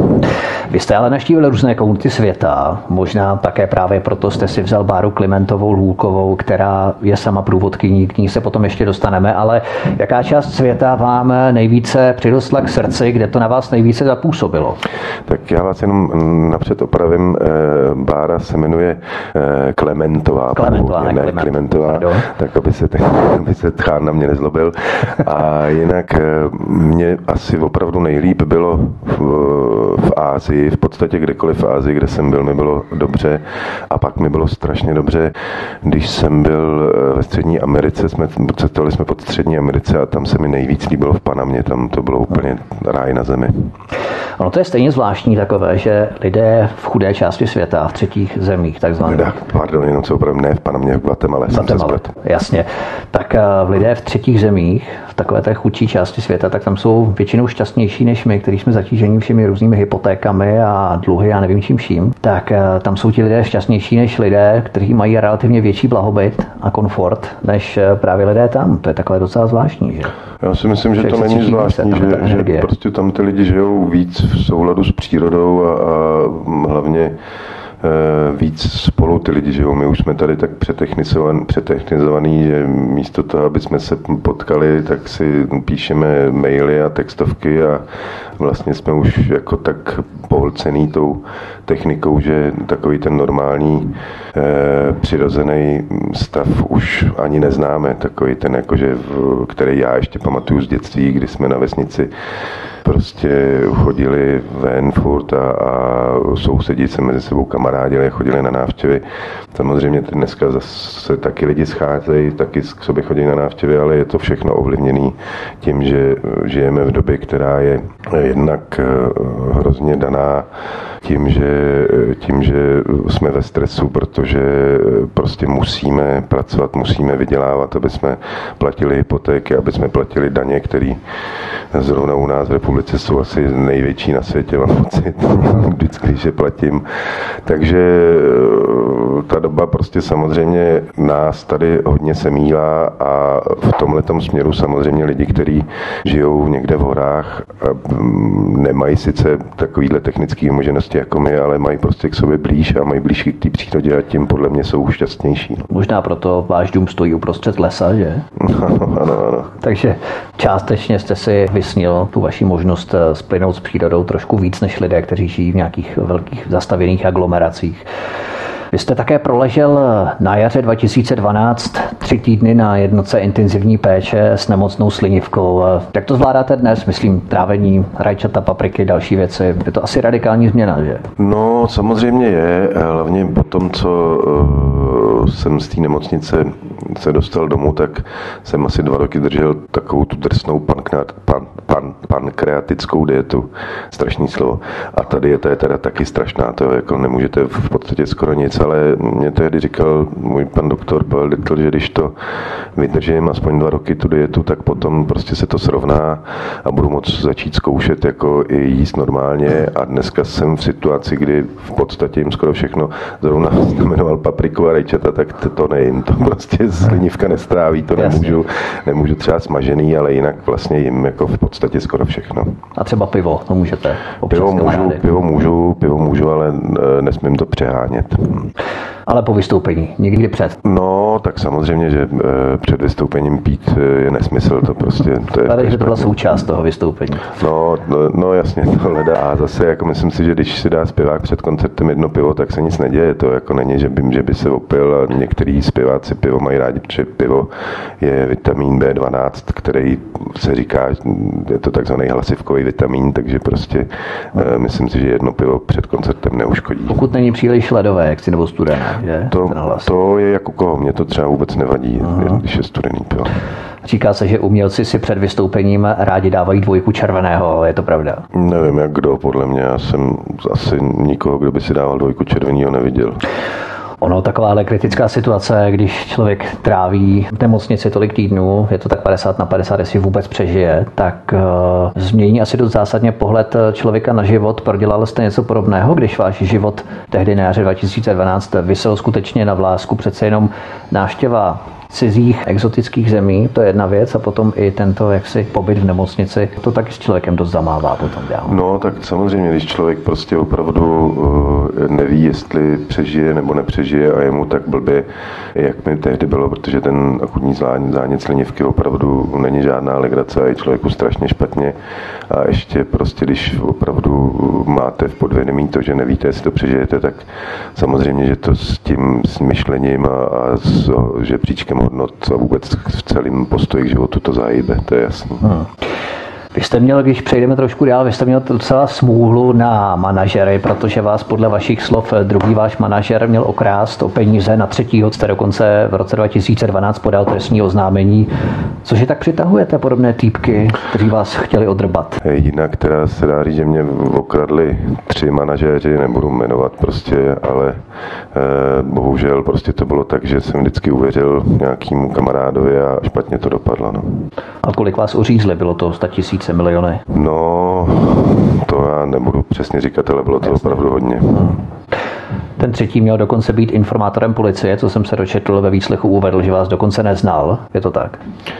Vy jste ale navštívili různé kouty světa, možná také právě proto jste si vzal Báru Klimentovou Lhůkovou, která je sama průvodkyní, k ní se potom ještě dostaneme, ale jaká část světa vám nejvíce přirostla k srdci, kde to na vás nejvíce zapůsobilo? Tak já vás jenom napřed opravím, Bára se jmenuje Klementová, Klementová, ne, ne Klimentová, Pardon. Tak aby se, aby se Tchán na mě nezlobil. A jinak mě asi opravdu nejlíp bylo v, v Ázii, v podstatě kdekoliv v Ázii, kde jsem byl, mi bylo dobře a pak mi bylo strašně dobře, když jsem byl ve Střední Americe, jsme cestovali jsme pod Střední Americe a tam se mi nejvíc líbilo v Panamě, tam to bylo úplně ráj na zemi. Ono to je stejně zvláštní takové, že lidé v chudé části světa, v třetích zemích takzvaných. Ne, pardon, jenom co opravdu, ne v Panamě, v Guatemala jsem se splet. Jasně. Tak v lidé v třetích zemích, v takové té chudší části světa, tak tam jsou většinou šťastnější než my, kteří jsme zatíženi všemi různými hypotékami a dluhy a nevím čím vším. Tak tam jsou ti lidé šťastnější než lidé, kteří mají relativně větší blahobyt a komfort než právě lidé tam. To je takové docela zvláštní, že? Já si myslím, že to není zvláštní, že, že prostě tam ty lidi žijou víc v souladu s přírodou a, a hlavně e, víc spolu ty lidi žijou. My už jsme tady tak přetechnizovaný, přetechnizovaný, že místo toho, aby jsme se potkali, tak si píšeme maily a textovky a vlastně jsme už jako tak pohlcený tou technikou, že takový ten normální e, přirozený stav už ani neznáme. Takový ten, jakože, v, který já ještě pamatuju z dětství, kdy jsme na vesnici prostě chodili ven furt a, a sousedí se mezi sebou kamarádili, chodili na návštěvy. Samozřejmě dneska zase taky lidi scházejí, taky k sobě chodí na návštěvy, ale je to všechno ovlivněné tím, že žijeme v době, která je jednak hrozně daná tím, že, tím, že jsme ve stresu, protože prostě musíme pracovat, musíme vydělávat, aby jsme platili hypotéky, aby jsme platili daně, které zrovna u nás v republice jsou asi největší na světě, mám pocit, vždycky, když je platím. Takže ta doba prostě samozřejmě nás tady hodně semílá a v tomhletom směru samozřejmě lidi, kteří žijou někde v horách, nemají sice takovýhle technické možnosti jako my, ale mají prostě k sobě blíž a mají blíž k té přírodě a tím podle mě jsou šťastnější. Možná proto váš dům stojí uprostřed lesa, že? Ano, ano, ano. Takže částečně jste si vysnil tu vaši možnost splynout s přírodou trošku víc než lidé, kteří žijí v nějakých velkých zastavěných aglomeracích. Vy jste také proležel na jaře dva tisíce dvanáct tři týdny na jednotce intenzivní péče s nemocnou slinivkou. Jak to zvládáte dnes? Myslím, trávení, rajčata, papriky, další věci. Je to asi radikální změna, že? No, samozřejmě je. Hlavně po tom, co uh, jsem z té nemocnice se dostal domů, tak jsem asi dva roky držel takovou tu drsnou pankreat, pan, pan, pankreatickou dietu. Strašný slovo. A ta dieta je teda taky strašná. To jako nemůžete v podstatě skoro nic. ale mě tehdy říkal můj pan doktor Pavel Dytl, že když to vydržím aspoň dva roky tu dietu, tak potom prostě se to srovná a budu moct začít zkoušet jako i jíst normálně a dneska jsem v situaci, kdy v podstatě jim skoro všechno, zrovna jmenoval papriku a rajčata, tak to, to nejím, to prostě slinivka nestráví, to nemůžu, nemůžu třeba smažený, ale jinak vlastně jim jako v podstatě skoro všechno. A třeba pivo, to můžete? Pivo můžu, pivo můžu, pivo můžu, ale nesmím to přehánět. Ale po vystoupení, někdy před? No, tak samozřejmě, že e, před vystoupením pít je nesmysl, to prostě... To je, ale že to byla součást toho vystoupení. No, no, no jasně, to hledá. A zase jako myslím si, že když si dá zpěvák před koncertem jedno pivo, tak se nic neděje. To jako není, že by, že by se opil a některý zpěváci pivo mají rádi, protože pivo je vitamin bé dvanáct, který se říká, je to takzvaný hlasivkový vitamin, takže prostě e, myslím si, že jedno pivo před koncertem neuškodí. Pokud není příliš ledové, jak si nebo studené. To, to je jako koho, mě to třeba vůbec nevadí, Aha. když je studený pivo. Říká se, že umělci si před vystoupením rádi dávají dvojku červeného, je to pravda? Nevím, jak kdo, podle mě, já jsem asi nikoho, kdo by si dával dvojku červeného, neviděl. Ono, takováhle kritická situace, když člověk tráví v nemocnici tolik týdnů, je to tak padesát na padesát, jestli vůbec přežije, tak uh, změní asi dost zásadně pohled člověka na život. Prodělal jste něco podobného, když váš život tehdy na jaře dva tisíce dvanáct visel skutečně na vlásku, přece jenom návštěva cizích exotických zemí, to je jedna věc, a potom i tento jaksi pobyt v nemocnici, to taky s člověkem dost zamává potom dál. No tak samozřejmě, když člověk prostě opravdu uh, neví, jestli přežije nebo nepřežije a je mu tak blbě, jak mi tehdy bylo, protože ten akutní zánět slinivky opravdu není žádná legrace a je člověku strašně špatně a ještě prostě, když opravdu máte v podvědomí to, že nevíte, jestli to přežijete, tak samozřejmě, že to s tím s myšlením a, a s žebříčkem hodnot a vůbec v celém postoji k životu to zajíbe, to je jasný. Hmm. Vy jste měl, když přejdeme trošku dál, vy jste měl docela smůlu na manažery, protože vás podle vašich slov druhý váš manažer měl okrást o peníze, na třetího jste dokonce v roce dva tisíce dvanáct podal trestní oznámení. Cože tak přitahujete podobné týpky, kteří vás chtěli odrbat? Jinak teda se dá říct, že mě okradli tři manažéři, nebudu jmenovat prostě, ale eh, bohužel prostě to bylo tak, že jsem vždycky uvěřil nějakému kamarádovi a špatně to dopadlo. No. A kolik vás uřízli? Bylo to sto tisíc, miliony? No, to já nebudu přesně říkat, ale bylo to Jasně. opravdu hodně. Hmm. Ten třetí měl dokonce být informátorem policie, co jsem se dočetl ve výslechu, uvedl, že vás dokonce neznal. Je to tak?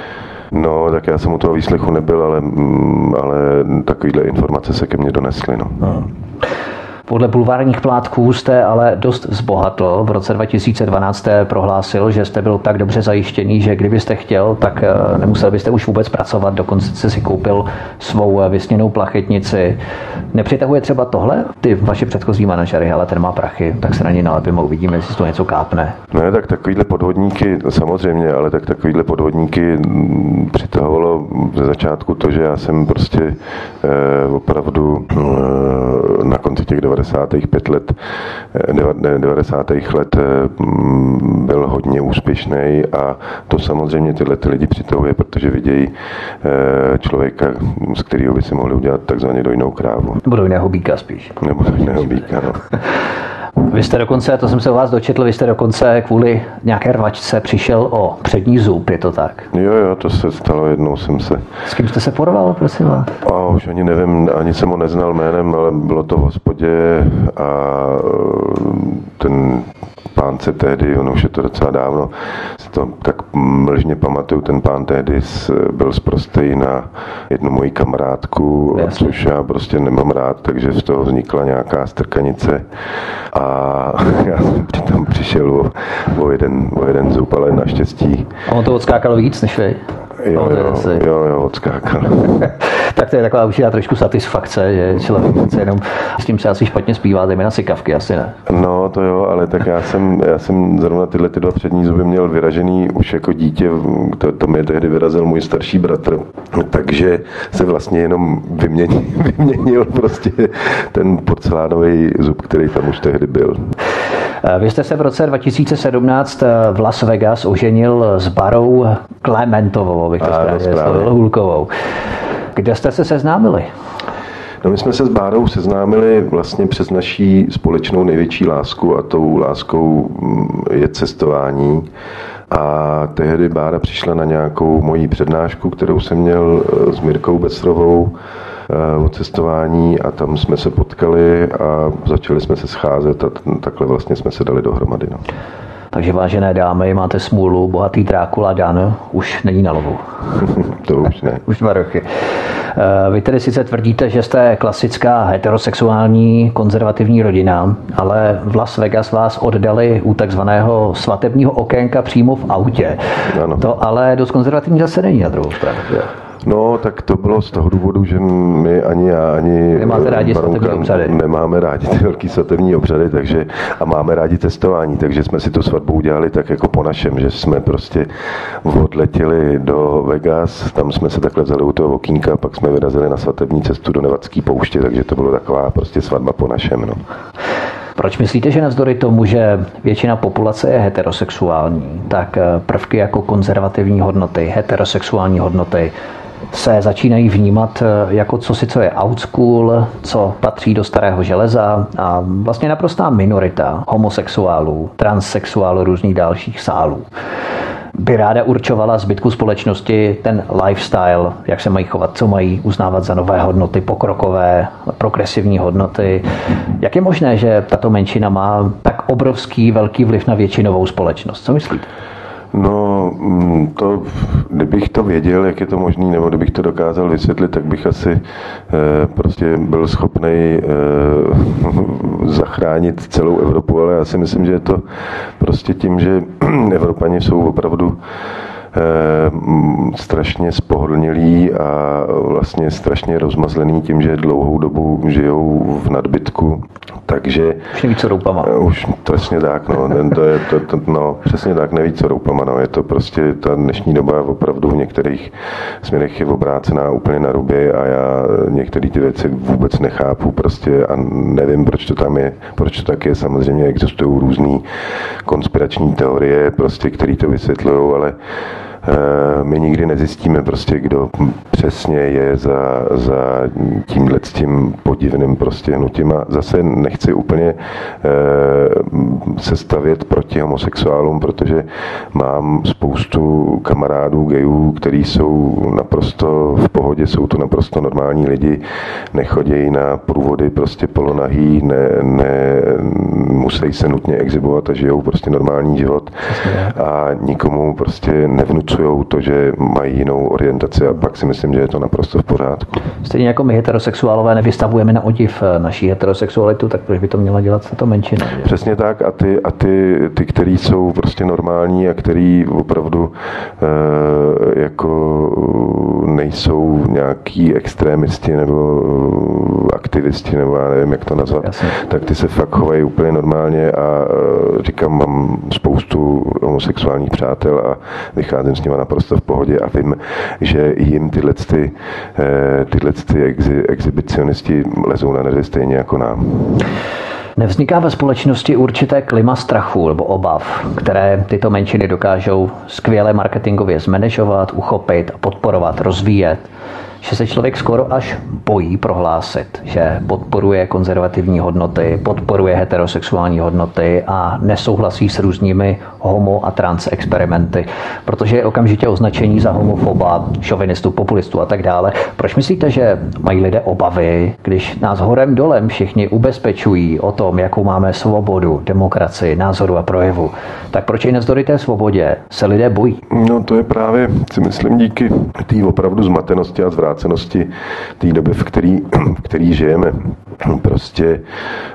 No, tak já jsem u toho výslechu nebyl, ale, ale takovýhle informace se ke mně donesly. No. Hmm. Podle bulvárních plátků jste ale dost zbohatl. V roce dva tisíce dvanáct jste prohlásil, že jste byl tak dobře zajištěný, že kdybyste chtěl, tak nemusel byste už vůbec pracovat. Dokonce jste si koupil svou vysněnou plachetnici. Nepřitahuje třeba tohle? Ty vaši předchozí manažery, ale ten má prachy, tak se na něj nalepíme, uvidíme, jestli to něco kápne. Ne, tak takovýhle podvodníky, samozřejmě, ale tak takovýhle podvodníky přitahovalo ze začátku to, že já jsem prostě eh, opravdu eh, na konci těch devadesátých pět let, devadesátých let byl hodně úspěšný a to samozřejmě tyhle ty lidi přitahuje, protože vidějí člověka, z kterého by si mohli udělat takzvaně dojnou krávu. Nebo dojného býka spíš. Nebo dojného býka, no. Vy jste dokonce, to jsem se u vás dočetl, vy jste dokonce kvůli nějaké rvačce přišel o přední zub, je to tak? Jo, jo, to se stalo, jednou jsem se... S kým jste se porval, prosím vás? A už ani nevím, ani jsem ho neznal jménem, ale bylo to v hospodě a ten pán se tehdy, ono už je to docela dávno, si to tak mlžně pamatuju, ten pán tehdy byl sprostej na jednu moji kamarádku, Jasně. což já prostě nemám rád, takže z toho vznikla nějaká strkanice a já jsem přitom přišel o, o, jeden, o jeden zub, ale naštěstí. A on to odskákal víc než vy? Jo, jo, jo, jo, odskákal. Tak to je taková určitá trošku satisfakce, že člověk jenom s tím se asi špatně zpívá, zejména sykavky, asi ne. No to jo, ale tak já jsem, já jsem zrovna tyhle ty dva přední zuby měl vyražený už jako dítě, to, to mě tehdy vyrazil můj starší bratr, takže se vlastně jenom vyměnil, vyměnil prostě ten porcelánový zub, který tam už tehdy byl. Vy jste se v roce dva tisíce sedmnáct v Las Vegas oženil s Barou Klementovou, bych to správně Hulkovou. Kde jste se seznámili? No my jsme se s Bárou seznámili vlastně přes naší společnou největší lásku a tou láskou je cestování. A tehdy Bára přišla na nějakou moji přednášku, kterou jsem měl s Mirkou Becrovou o cestování a tam jsme se potkali a začali jsme se scházet a takhle vlastně jsme se dali dohromady. No. Takže vážené dámy, máte smůlu, bohatý Drákula Dan už není na lovu. To už ne. Už dva roky. Vy tedy sice tvrdíte, že jste klasická heterosexuální konzervativní rodina, ale v Las Vegas vás oddali u takzvaného svatebního okénka přímo v autě. Ano. To ale dost konzervativní zase není na druhou stranu. No, tak to bylo z toho důvodu, že my ani já, ani nemáte rádi svatební obřady. Nemáme rádi ty velký svatební obřady, takže a máme rádi testování, takže jsme si tu svatbu udělali tak jako po našem, že jsme prostě odletěli do Vegas, tam jsme se takhle vzali u toho okýnka, pak jsme vyrazili na svatební cestu do Nevadské pouště, takže to bylo taková prostě svatba po našem, no. Proč myslíte, že navzdory tomu, že většina populace je heterosexuální, tak prvky jako konzervativní hodnoty, heterosexuální hodnoty se začínají vnímat jako cosi, co je old school, co patří do starého železa a vlastně naprostá minorita homosexuálů, transsexuálů, různých dalších sálů by ráda určovala zbytku společnosti ten lifestyle, jak se mají chovat, co mají uznávat za nové hodnoty, pokrokové, progresivní hodnoty. Jak je možné, že tato menšina má tak obrovský, velký vliv na většinovou společnost? Co myslíte? No, to, kdybych to věděl, jak je to možný, nebo kdybych to dokázal vysvětlit, tak bych asi e, prostě byl schopný e, zachránit celou Evropu, ale já si myslím, že je to prostě tím, že Evropani jsou opravdu strašně spohodlnělí a vlastně strašně rozmazlený tím, že dlouhou dobu žijou v nadbytku, takže... Už neví, co roupama. Už přesně tak, no, to je, to, to, no, přesně tak, neví, co roupama, no, je to prostě, ta dnešní doba opravdu v některých směrech je obrácená úplně na ruby a já některé ty věci vůbec nechápu prostě a nevím, proč to tam je, proč to tak je, samozřejmě existují různý konspirační teorie, prostě, které to vysvětlují, ale my nikdy nezjistíme prostě, kdo přesně je za, za tímhle tím podivným prostě hnutím a zase nechci úplně e, se stavět proti homosexuálům, protože mám spoustu kamarádů gayů, kteří jsou naprosto v pohodě, jsou to naprosto normální lidi, nechodějí na průvody prostě polonahý, ne, ne musí se nutně exhibovat a žijou prostě normální život a nikomu prostě nevnucují to, že mají jinou orientaci a pak si myslím, že je to naprosto v pořádku. Stejně jako my heterosexuálové nevystavujeme na odiv naší heterosexualitu, tak proč by to měla dělat tato menšina? Že? Přesně tak a ty, a ty, ty který jsou prostě normální a který opravdu e, jako nejsou nějaký extrémisti nebo aktivisti, nebo já nevím, jak to nazvat, Jasně. tak ty se fakt chovají úplně normálně a e, říkám, mám spoustu homosexuálních přátel a vycházím s nimi naprosto v pohodě a vím, že jim tyhle, ty, tyhle ty exi, exhibicionisti lezou na neři stejně jako nám. Nevzniká ve společnosti určité klima strachu nebo obav, které tyto menšiny dokážou skvěle marketingově zmanéžovat, uchopit, podporovat, rozvíjet, že se člověk skoro až bojí prohlásit, že podporuje konzervativní hodnoty, podporuje heterosexuální hodnoty a nesouhlasí s různými homo- a trans experimenty, protože je okamžitě označení za homofoba, šovinistu, populistu a tak dále. Proč myslíte, že mají lidé obavy, když nás horem dolem všichni ubezpečují o tom, jakou máme svobodu, demokracii, názoru a projevu? Tak proč i navzdory té svobodě se lidé bojí? No to je právě, si myslím, díky té opravdu zmatenosti a zvrácenosti té doby, v který, v který žijeme. Prostě e,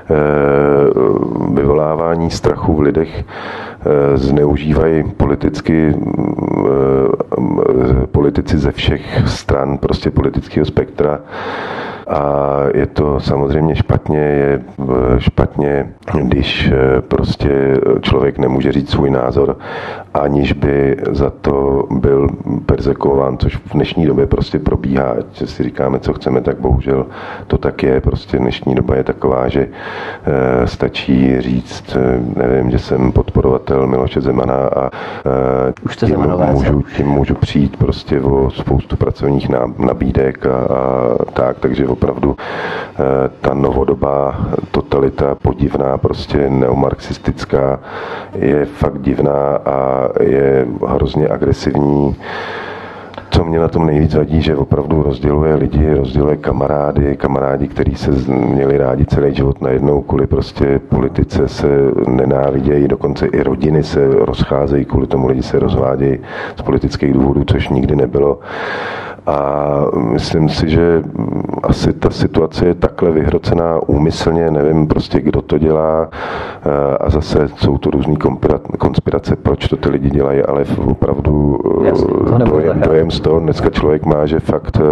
vyvolávání strachu v lidech e, zneužívají politicky e, politici ze všech stran prostě politického spektra. A je to samozřejmě špatně, je špatně, když prostě člověk nemůže říct svůj názor, aniž by za to byl perzekuován, což v dnešní době prostě probíhá, že si říkáme, co chceme, tak bohužel to tak je, prostě dnešní doba je taková, že e, stačí říct, nevím, že jsem podporovatel Miloše Zemana a e, Už tím, můžu, tím můžu přijít prostě o spoustu pracovních nabídek a, a tak, takže opravdu e, ta novodobá totalita podivná, prostě neomarxistická, je fakt divná a je hrozně agresivní. Co mě na tom nejvíc vadí, že opravdu rozděluje lidi, rozděluje kamarády, kamarádi, kteří se měli rádi celý život najednou kvůli prostě politice se nenávidějí, dokonce i rodiny se rozcházejí, kvůli tomu lidi se rozvádějí z politických důvodů, což nikdy nebylo. A myslím si, že asi ta situace je takhle vyhrocená úmyslně, nevím prostě, kdo to dělá a zase jsou to různý konspirace, proč to ty lidi dělají, ale opravdu dojem, dojem z toho dneska člověk má, že fakt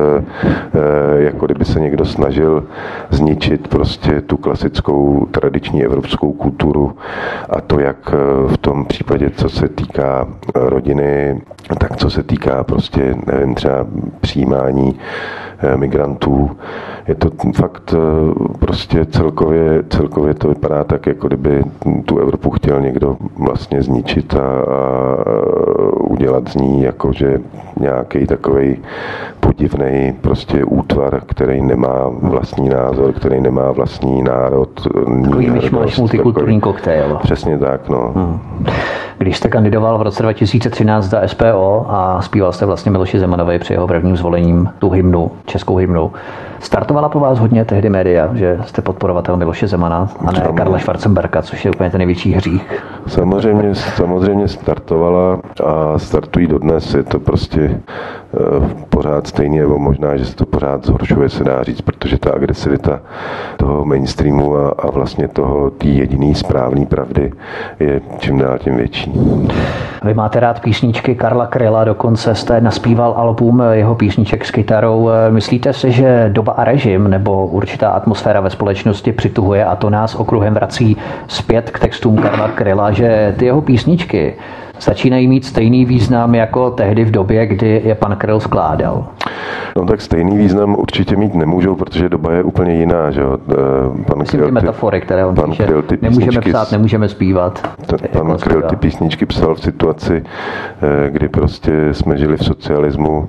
jako kdyby se někdo snažil zničit prostě tu klasickou tradiční evropskou kulturu a to jak v tom případě, co se týká rodiny, tak co se týká prostě, nevím, třeba přijímání migrantů. Je to fakt prostě celkově, celkově to vypadá tak, jako kdyby tu Evropu chtěl někdo vlastně zničit a, a udělat z ní jakože nějaký takovej podivnej prostě útvar, který nemá vlastní názor, který nemá vlastní národ. Takový myšmaš multikulturní koktejl. Přesně tak, no. Hmm. Když jste kandidoval v roce dva tisíce třináct za S P O a zpíval jste vlastně Miloši Zemanovi při jeho prvním zvolením tu hymnu, českou hymnu, startovala po vás hodně tehdy média, že jste podporovatel Miloše Zemana a ne Karla Schwarzenberga, což je úplně ten největší hřích? Samozřejmě, samozřejmě startovala a startují dodnes. Je to prostě uh, pořád stejně, nebo možná, že se to pořád zhoršuje, se dá říct, protože ta agresivita toho mainstreamu a, a vlastně toho tý jediný správný pravdy je čím dál tím větší. Vy máte rád písničky Karla Kryla, dokonce jste naspíval album jeho písniček s kytarou. Myslíte si, že doba a režim nebo určitá atmosféra ve společnosti přituhuje a to nás okruhem vrací zpět k textům Karla Kryla, že ty jeho písničky začínají mít stejný význam jako tehdy v době, kdy je pan Kryl skládal? No tak stejný význam určitě mít nemůžou, protože doba je úplně jiná, že jo. Pan Myslím ty metafory, které on píše, nemůžeme psát, nemůžeme zpívat. Pan Kryl ty písničky psal v situaci, kdy prostě jsme žili v socialismu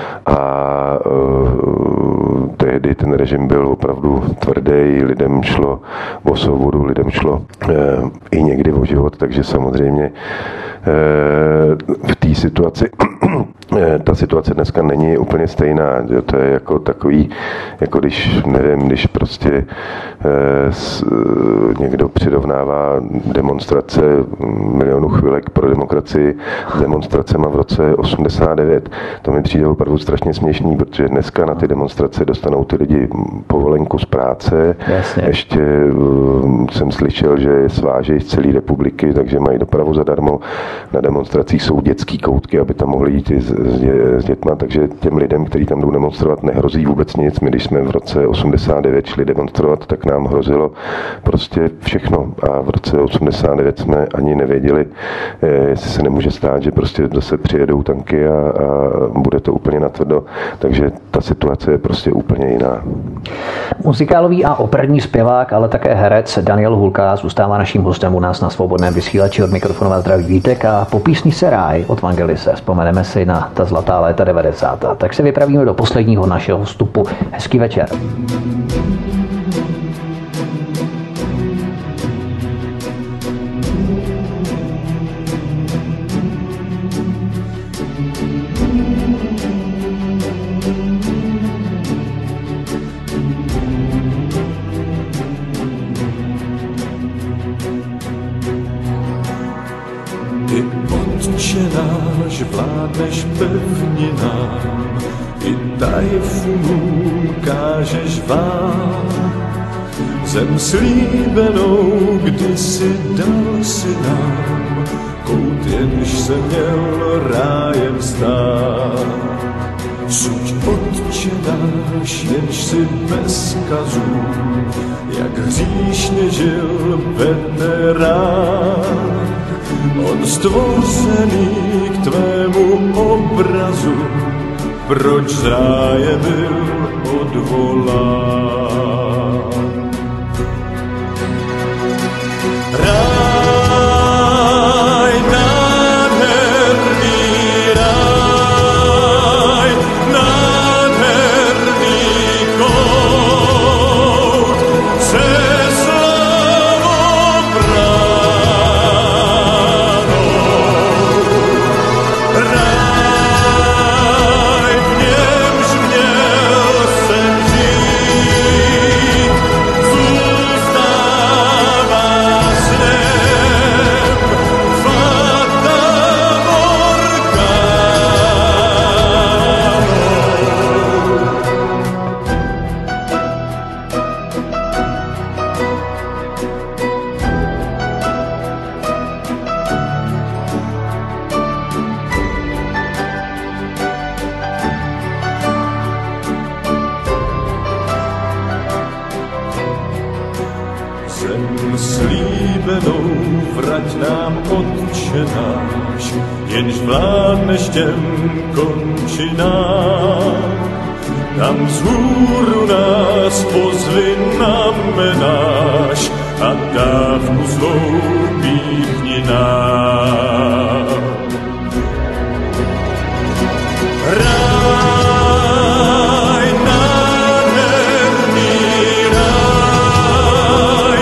a uh, tehdy ten režim byl opravdu tvrdý, lidem šlo o svobodu, lidem šlo uh, i někdy o život, takže samozřejmě v té situaci ta situace dneska není úplně stejná, že to je jako takový, jako když, nevím, když prostě s, někdo přirovnává demonstrace milionu chvilek pro demokracii s demonstracema v roce osmdesát devět. To mi přijde opravdu strašně směšný, protože dneska na ty demonstrace dostanou ty lidi povolenku z práce. Jasně. Ještě jsem slyšel, že svážejí z celé republiky, takže mají dopravu zadarmo. Na demonstracích jsou dětský koutky, aby tam mohli jít s, s dětma, takže těm lidem, kteří tam jdou demonstrovat, nehrozí vůbec nic. My, když jsme v roce osmdesát devět šli demonstrovat, tak nám hrozilo prostě všechno. A v roce osmdesát devět jsme ani nevěděli, jestli se nemůže stát, že prostě zase přijedou tanky a, a bude to úplně natvrdo. Takže ta situace je prostě úplně jiná. Muzikálový a operní zpěvák, ale také herec Daniel Hulka zůstává naším hostem u nás na Svobodném vysílači. Od mikrofonu vás zdraví Vítek a po písničce Ráj od Vangelise vzpomeneme si na ta zlatá léta devadesátá. Tak se vypravíme do posledního našeho vstupu. Hezký večer. Náš vládneš pevninám, i tajfunům kážeš vám. Zem slíbenou kdysi dal si nám, kout jenž se měl rájem stát. Suď Otče náš, jenž si bez kazů, jak hříšně žil veterán. On stvořený k tvému obrazu, proč z ráje byl odvolán? Bože náš, jenž vládneš těm končinám. Tam vzhůru nás pozvynamenáš a dávku svou píchni nám. Ráj, nádherný ráj,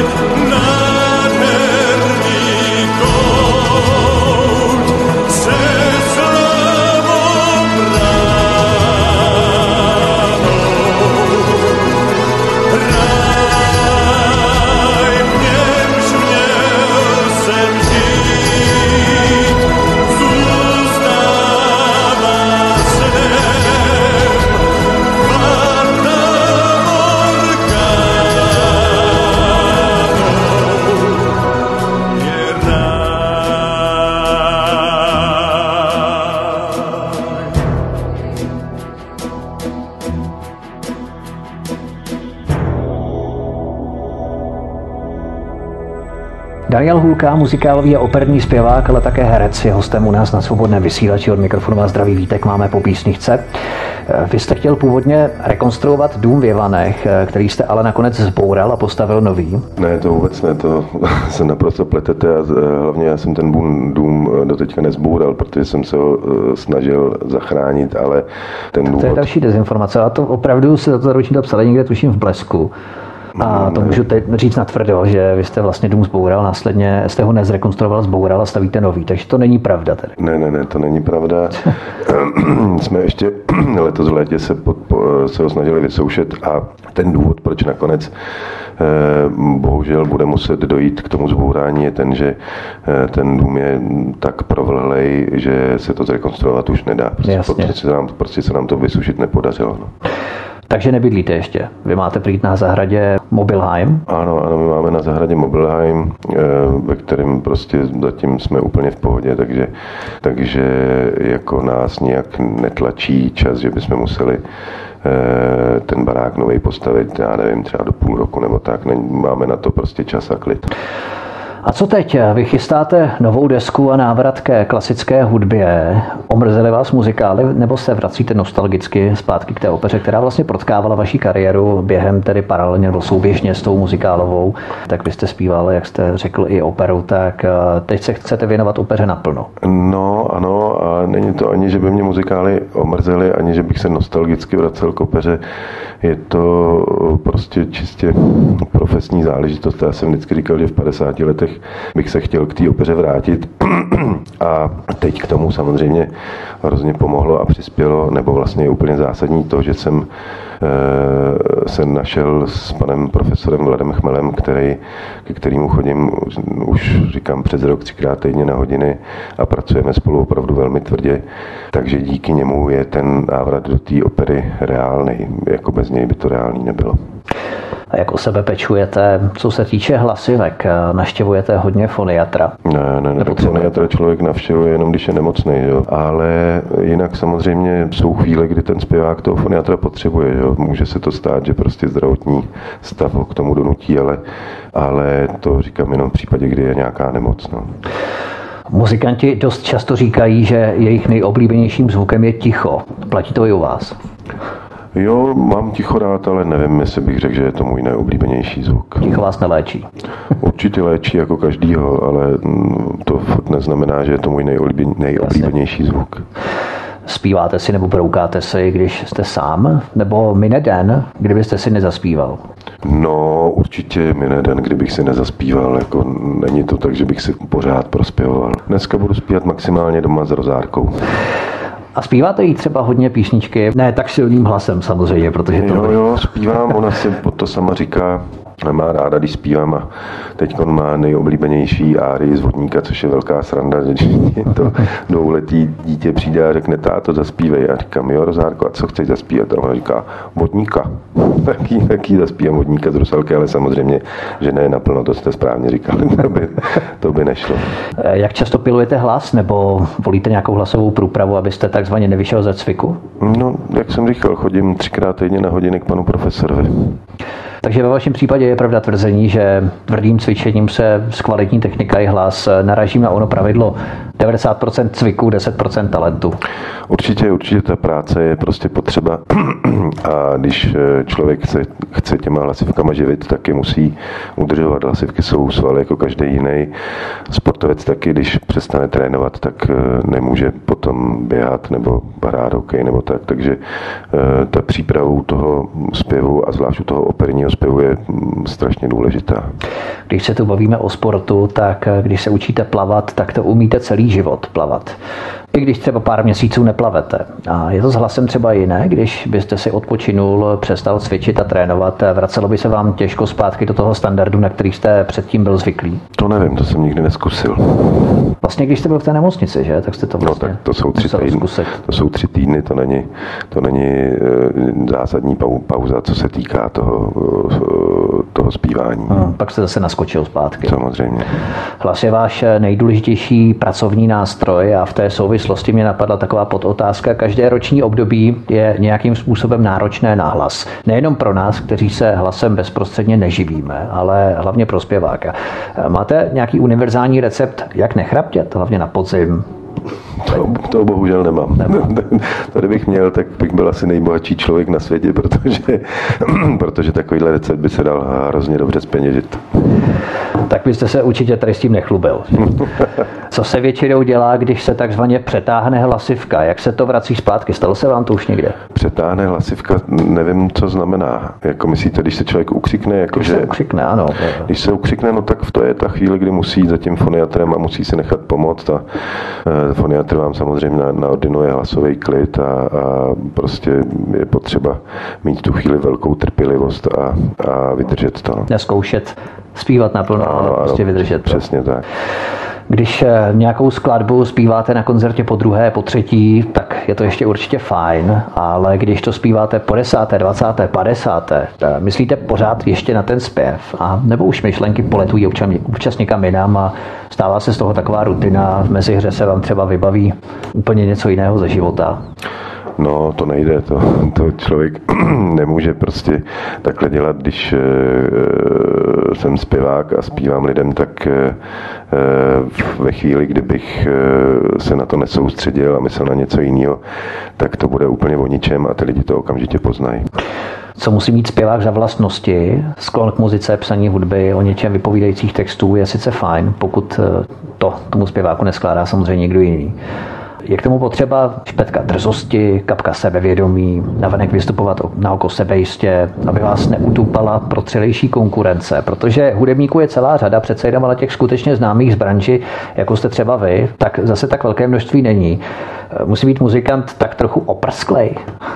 nádherný kout, se slavou ráj, v němž měl jsem žít, zůstává snem, Fata Morganou je Daniel Hůlka, muzikálový a operní zpěvák, ale také herec, je hostem u nás na Svobodném vysílači. Od mikrofonu vás zdraví Vítek, máme po písničce. Vy jste chtěl původně rekonstruovat dům v Jevanech, který jste ale nakonec zboural a postavil nový. Ne, to vůbec ne, to se naprosto pletete a hlavně já jsem ten dům doteďka nezboural, protože jsem se ho snažil zachránit, ale ten důvod... To je další dezinformace, a to opravdu se to ročně psali někde, tuším, v Blesku. A to můžu teď říct natvrdo, že vy jste vlastně dům zboural, následně jste ho nezrekonstruoval, zboural a stavíte nový, takže to není pravda tedy. Ne, ne, ne, to není pravda. Jsme ještě letos v létě se, pod, se ho snažili vysoušet a ten důvod, proč nakonec bohužel bude muset dojít k tomu zbourání, je ten, že ten dům je tak provlhlej, že se to zrekonstruovat už nedá. Prostě, prostě, se, nám, prostě se nám to vysušit nepodařilo. No. Takže nebydlíte ještě. Vy máte prý na zahradě Mobilheim? Ano, ano, my máme na zahradě Mobilheim, ve kterém prostě zatím jsme úplně v pohodě, takže, takže jako nás nějak netlačí čas, že bychom museli ten barák novej postavit, já nevím, třeba do půl roku nebo tak. Máme na to prostě čas a klid. A co teď? Vy chystáte novou desku a návrat ke klasické hudbě. Omrzely vás muzikály, nebo se vracíte nostalgicky zpátky k té opeře, která vlastně protkávala vaši kariéru během tedy paralelně nebo souběžně s tou muzikálovou? Tak vy jste zpíval, jak jste řekl, i operu, tak teď se chcete věnovat opeře naplno. No, ano, a není to ani, že by mě muzikály omrzely, ani že bych se nostalgicky vracel k opeře. Je to prostě čistě profesní záležitost. Já jsem vždycky říkal, že v padesáti letech bych se chtěl k té opeře vrátit a teď k tomu samozřejmě hrozně pomohlo a přispělo, nebo vlastně je úplně zásadní to, že jsem e, se našel s panem profesorem Vladem Chmelem, který, ke kterému chodím už říkám přes rok třikrát týdně na hodiny a pracujeme spolu opravdu velmi tvrdě, takže díky němu je ten návrat do té opery reálný, jako bez něj by to reálný nebylo. A jak o sebe pečujete, co se týče hlasivek? Navštěvujete hodně foniatra? Ne, ne, ne, foniatra člověk navštěvuje jenom, když je nemocný, jo. Ale jinak samozřejmě jsou chvíle, kdy ten zpěvák toho foniatra potřebuje, jo. Může se to stát, že prostě zdravotní stav ho k tomu donutí, ale, ale to říkám jenom v případě, kdy je nějaká nemoc, no. Muzikanti dost často říkají, že jejich nejoblíbenějším zvukem je ticho. Platí to i u vás? Jo, mám ticho rád, ale nevím, jestli bych řekl, že je to můj nejoblíbenější zvuk. Ticho vás neléčí? Určitě léčí jako každýho, ale to furt neznamená, že je to můj nejoblíben, nejoblíbenější zvuk. Zpíváte si nebo broukáte si, když jste sám? Nebo mine den, kdybyste si nezaspíval? No, určitě mine den, kdybych si nezaspíval. Jako, není to tak, že bych si pořád prospěvoval. Dneska budu zpívat maximálně doma s rozárkou. A zpíváte jí třeba hodně písničky? Ne tak silným hlasem samozřejmě, protože to... Jo, jo, zpívám, ona si to sama říká, má ráda, když zpívám a teď má nejoblíbenější árii z Vodníka, což je velká sranda, že to dvouletý dítě přijde a řekne, táto, zaspívej. A říkám, jo, Rozárko, a co chceš zaspívat? A ona říká, Vodníka. Taký, taký zaspívám Vodníka z Rusalky, ale samozřejmě, že ne naplno, to jste správně říkali, to by, to by nešlo. Jak často pilujete hlas, nebo volíte nějakou hlasovou průpravu, abyste takzvaně nevyšel ze cviku? No, jak jsem říkal, chodím třikrát týdně na hodiny k panu profesorovi. Takže ve vašem případě je pravda tvrzení, že tvrdým cvičením se zkvalitní technika i hlas. Naražím na ono pravidlo devadesát procent cviku, deset procent talentu. Určitě, určitě ta práce je prostě potřeba a když člověk chce, chce těma hlasivkama živit, tak je musí udržovat. Hlasivky jsou svaly jako každý jiný. Sportovec taky, když přestane trénovat, tak nemůže potom běhat nebo hrát hokej nebo tak. Takže ta příprava toho zpěvu a zvlášť u toho operního zpěvu je strašně důležitá. Když se tu bavíme o sportu, tak když se učíte plavat, tak to umíte celý život plavat. I když třeba pár měsíců neplavete. A je to s hlasem třeba jiné, když byste si odpočinul, přestal cvičit a trénovat, vracelo by se vám těžko zpátky do toho standardu, na který jste předtím byl zvyklý? To nevím, to jsem nikdy neskusil. Vlastně když jste byl v té nemocnici, že? Tak jste to vlastně no, tak to jsou tři týdny, to jsou tři týdny, to není, to není zásadní pauza, co se týká toho, toho zpívání. Hmm, pak jste zase naskočil zpátky. Samozřejmě. Hlas je váš nejdůležitější pracovní nástroj a v té souvislosti mě napadla taková podotázka. Každé roční období je nějakým způsobem náročné na hlas. Nejenom pro nás, kteří se hlasem bezprostředně neživíme, ale hlavně pro zpěváka. Máte nějaký univerzální recept, jak nechraptět, hlavně na podzim? To, to bohužel nemám. To kdybych měl, tak bych byl asi nejbohatší člověk na světě, protože, protože takovýhle recept by se dal hrozně dobře zpeněžit. Tak byste se určitě tady s tím nechlubil. Co se většinou dělá, když se takzvaně přetáhne hlasivka? Jak se to vrací zpátky? Stalo se vám to už někde? Přetáhne hlasivka, nevím, co znamená. Jako myslíte, když se člověk ukřikne? Jako když že, se ukřikne, ano. Když se ukřikne, no tak to je ta chvíle, kdy musí jít za tím foniatrem a musí si nechat pomoct. A e, foniatr vám samozřejmě naordinuje hlasový klid a, a prostě je potřeba mít tu chvíli velkou trpělivost a, a vydržet to. Neskoušet zpívat naplno, ale prostě vydržet to. Přesně tak. Když nějakou skladbu zpíváte na koncertě po druhé, po třetí, tak je to ještě určitě fajn, ale když to zpíváte po desáté, dvacáté, padesáté, myslíte pořád ještě na ten zpěv? A nebo už myšlenky poletují občas někam jinam a stává se z toho taková rutina, v mezihře se vám třeba vybaví úplně něco jiného ze života? No, to nejde, to, to člověk nemůže prostě takhle dělat, když e, jsem zpěvák a zpívám lidem, tak e, ve chvíli, kdybych e, se na to nesoustředil a myslel na něco jiného, tak to bude úplně o ničem a ty lidi to okamžitě poznají. Co musí mít zpěvák za vlastnosti? Sklon k muzice, psaní hudby, o něčem vypovídajících textů je sice fajn, pokud to tomu zpěváku neskládá samozřejmě někdo jiný. Je k tomu potřeba špetka drzosti, kapka sebevědomí, navenek vystupovat na oko sebejistě, aby vás neutupala prostřelejší konkurence, protože hudebníků je celá řada, přece jenom ale těch skutečně známých z branži, jako jste třeba vy, tak zase tak velké množství není. Musí být muzikant tak trochu oprsklej.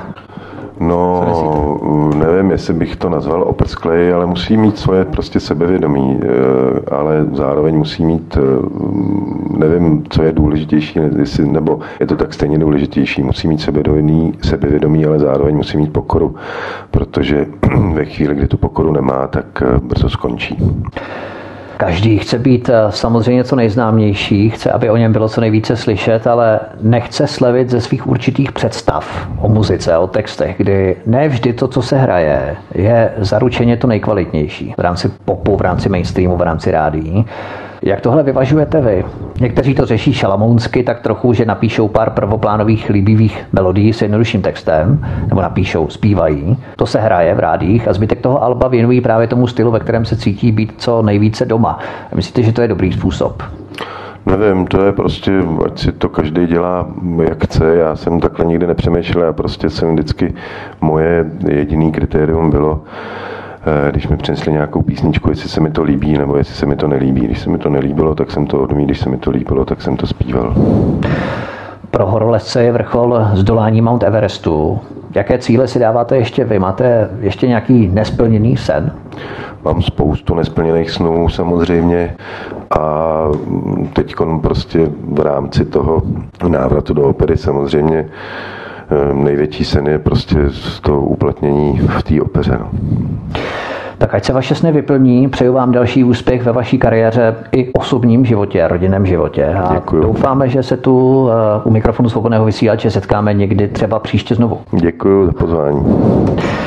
No, nevím, jestli bych to nazval oprsklej, ale musí mít svoje prostě sebevědomí, ale zároveň musí mít, nevím, co je důležitější, jestli, nebo je to tak stejně důležitější, musí mít sebevědomí, sebevědomí, ale zároveň musí mít pokoru, protože ve chvíli, kdy tu pokoru nemá, tak brzo skončí. Každý chce být samozřejmě co nejznámější, chce, aby o něm bylo co nejvíce slyšet, ale nechce slevit ze svých určitých představ o muzice, o textech, kdy ne vždy to, co se hraje, je zaručeně to nejkvalitnější v rámci popu, v rámci mainstreamu, v rámci rádií. Jak tohle vyvažujete vy? Někteří to řeší šalamounsky tak trochu, že napíšou pár prvoplánových líbivých melodií s jednodušším textem, nebo napíšou, zpívají. To se hraje v rádiích a zbytek toho alba věnují právě tomu stylu, ve kterém se cítí být co nejvíce doma. Myslíte, že to je dobrý způsob? Nevím, to je prostě, ať si to každý dělá, jak chce. Já jsem takhle nikdy nepřemýšlel a prostě jsem vždycky, moje jediný kritérium bylo, když mi přinesli nějakou písničku, jestli se mi to líbí, nebo jestli se mi to nelíbí. Když se mi to nelíbilo, tak jsem to odmítl, když se mi to líbilo, tak jsem to zpíval. Pro horolezce je vrchol zdolání Mount Everestu. Jaké cíle si dáváte ještě vy? Máte ještě nějaký nesplněný sen? Mám spoustu nesplněných snů samozřejmě a teďkon prostě v rámci toho návratu do opery samozřejmě největší sen je prostě to uplatnění v té opeře. No. Tak ať se vaše sny vyplní, přeju vám další úspěch ve vaší kariéře i osobním životě, rodinném životě. A děkuju. Doufáme, že se tu u mikrofonu Svobodného vysílače setkáme někdy třeba příště znovu. Děkuju za pozvání.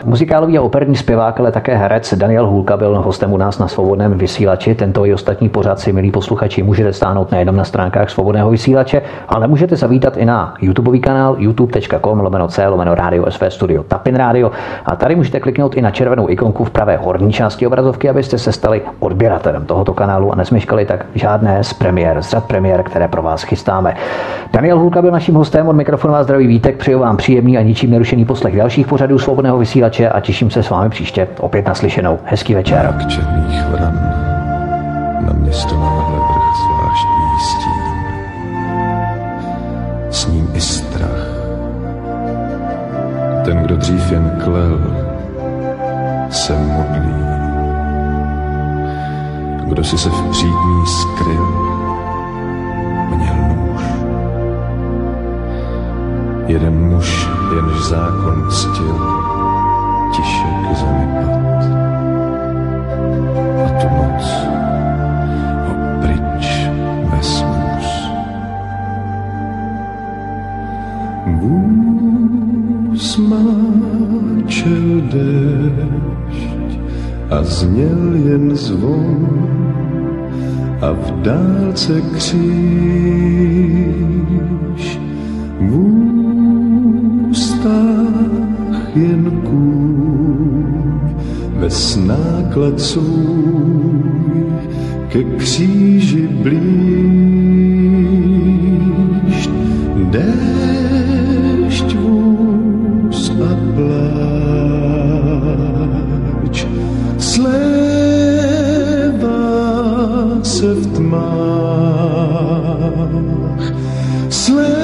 Muzikálový a operní zpěvák, ale také herec Daniel Hůlka byl hostem u nás na Svobodném vysílači. Tento i ostatní pořad si, milí posluchači, můžete stáhnout nejenom na stránkách Svobodného vysílače, ale můžete zavítat i na YouTubeový kanál youtube tečka com lomeno c lomeno rádio S V Studio Tapin Radio. A tady můžete kliknout i na červenou ikonku v pravé horní části obrazovky, abyste se stali odběratelem tohoto kanálu a nesmeškali tak žádné z premiér, z řad premiér, které pro vás chystáme. Daniel Hůlka byl naším hostem, od mikrofonu vás zdraví Vítek, přeju vám příjemný a ničím nerušený poslech dalších pořadů Svobodného vysílače a těším se s vámi příště opět naslyšenou. Hezký večer. Mrak černých vran, na město náhle vrch zvláštní stín, s ním i strach. Ten, kdo dřív jen klel, se modlí. Kdo si se v přídmí skryl, měl nůž. Jeden muž, jenž zákon ctil, tiše k zemi pad. A tu noc ho pryč vesmus. Vůz máčel déšť a zněl jen zvon a v dálce kříž. V ústách jen kůň ves náklad svůj ke kříži blíž. Déšť, vůz a pláč, slévá se v tmách, slévá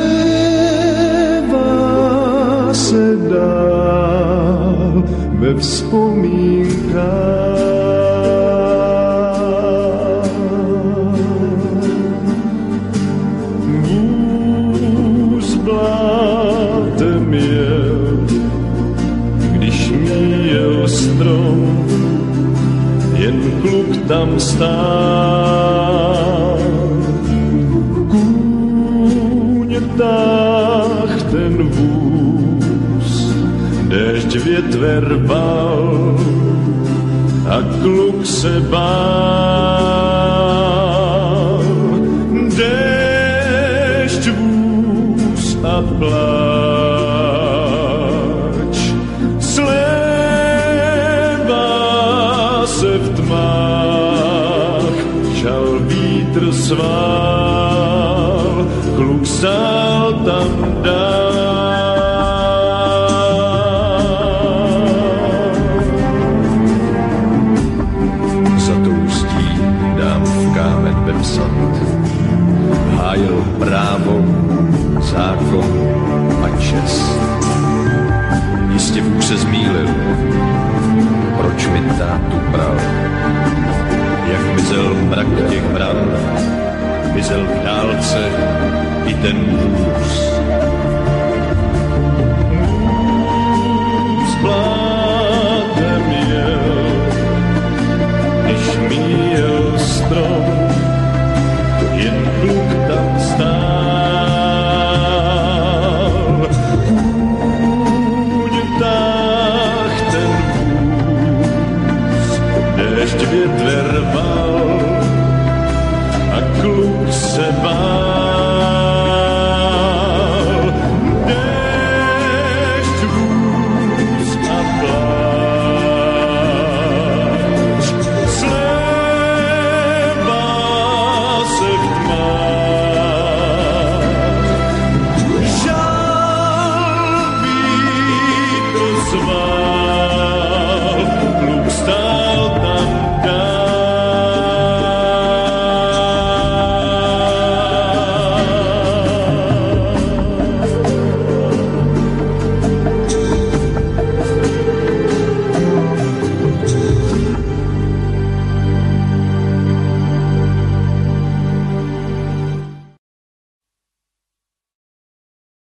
se dál ve vzpomínkách. Vůz blátem jel, když míjel strom, jen kluk tam stál. Kůň táh ten vůz, déšť větve rval a kluk se bál. Déšť, vůz a pláč, slévá se v tmách, žal vítr svál, kluk stál tam dál. Hájil právo, zákon a čest. Jistě Bůh se zmýlil,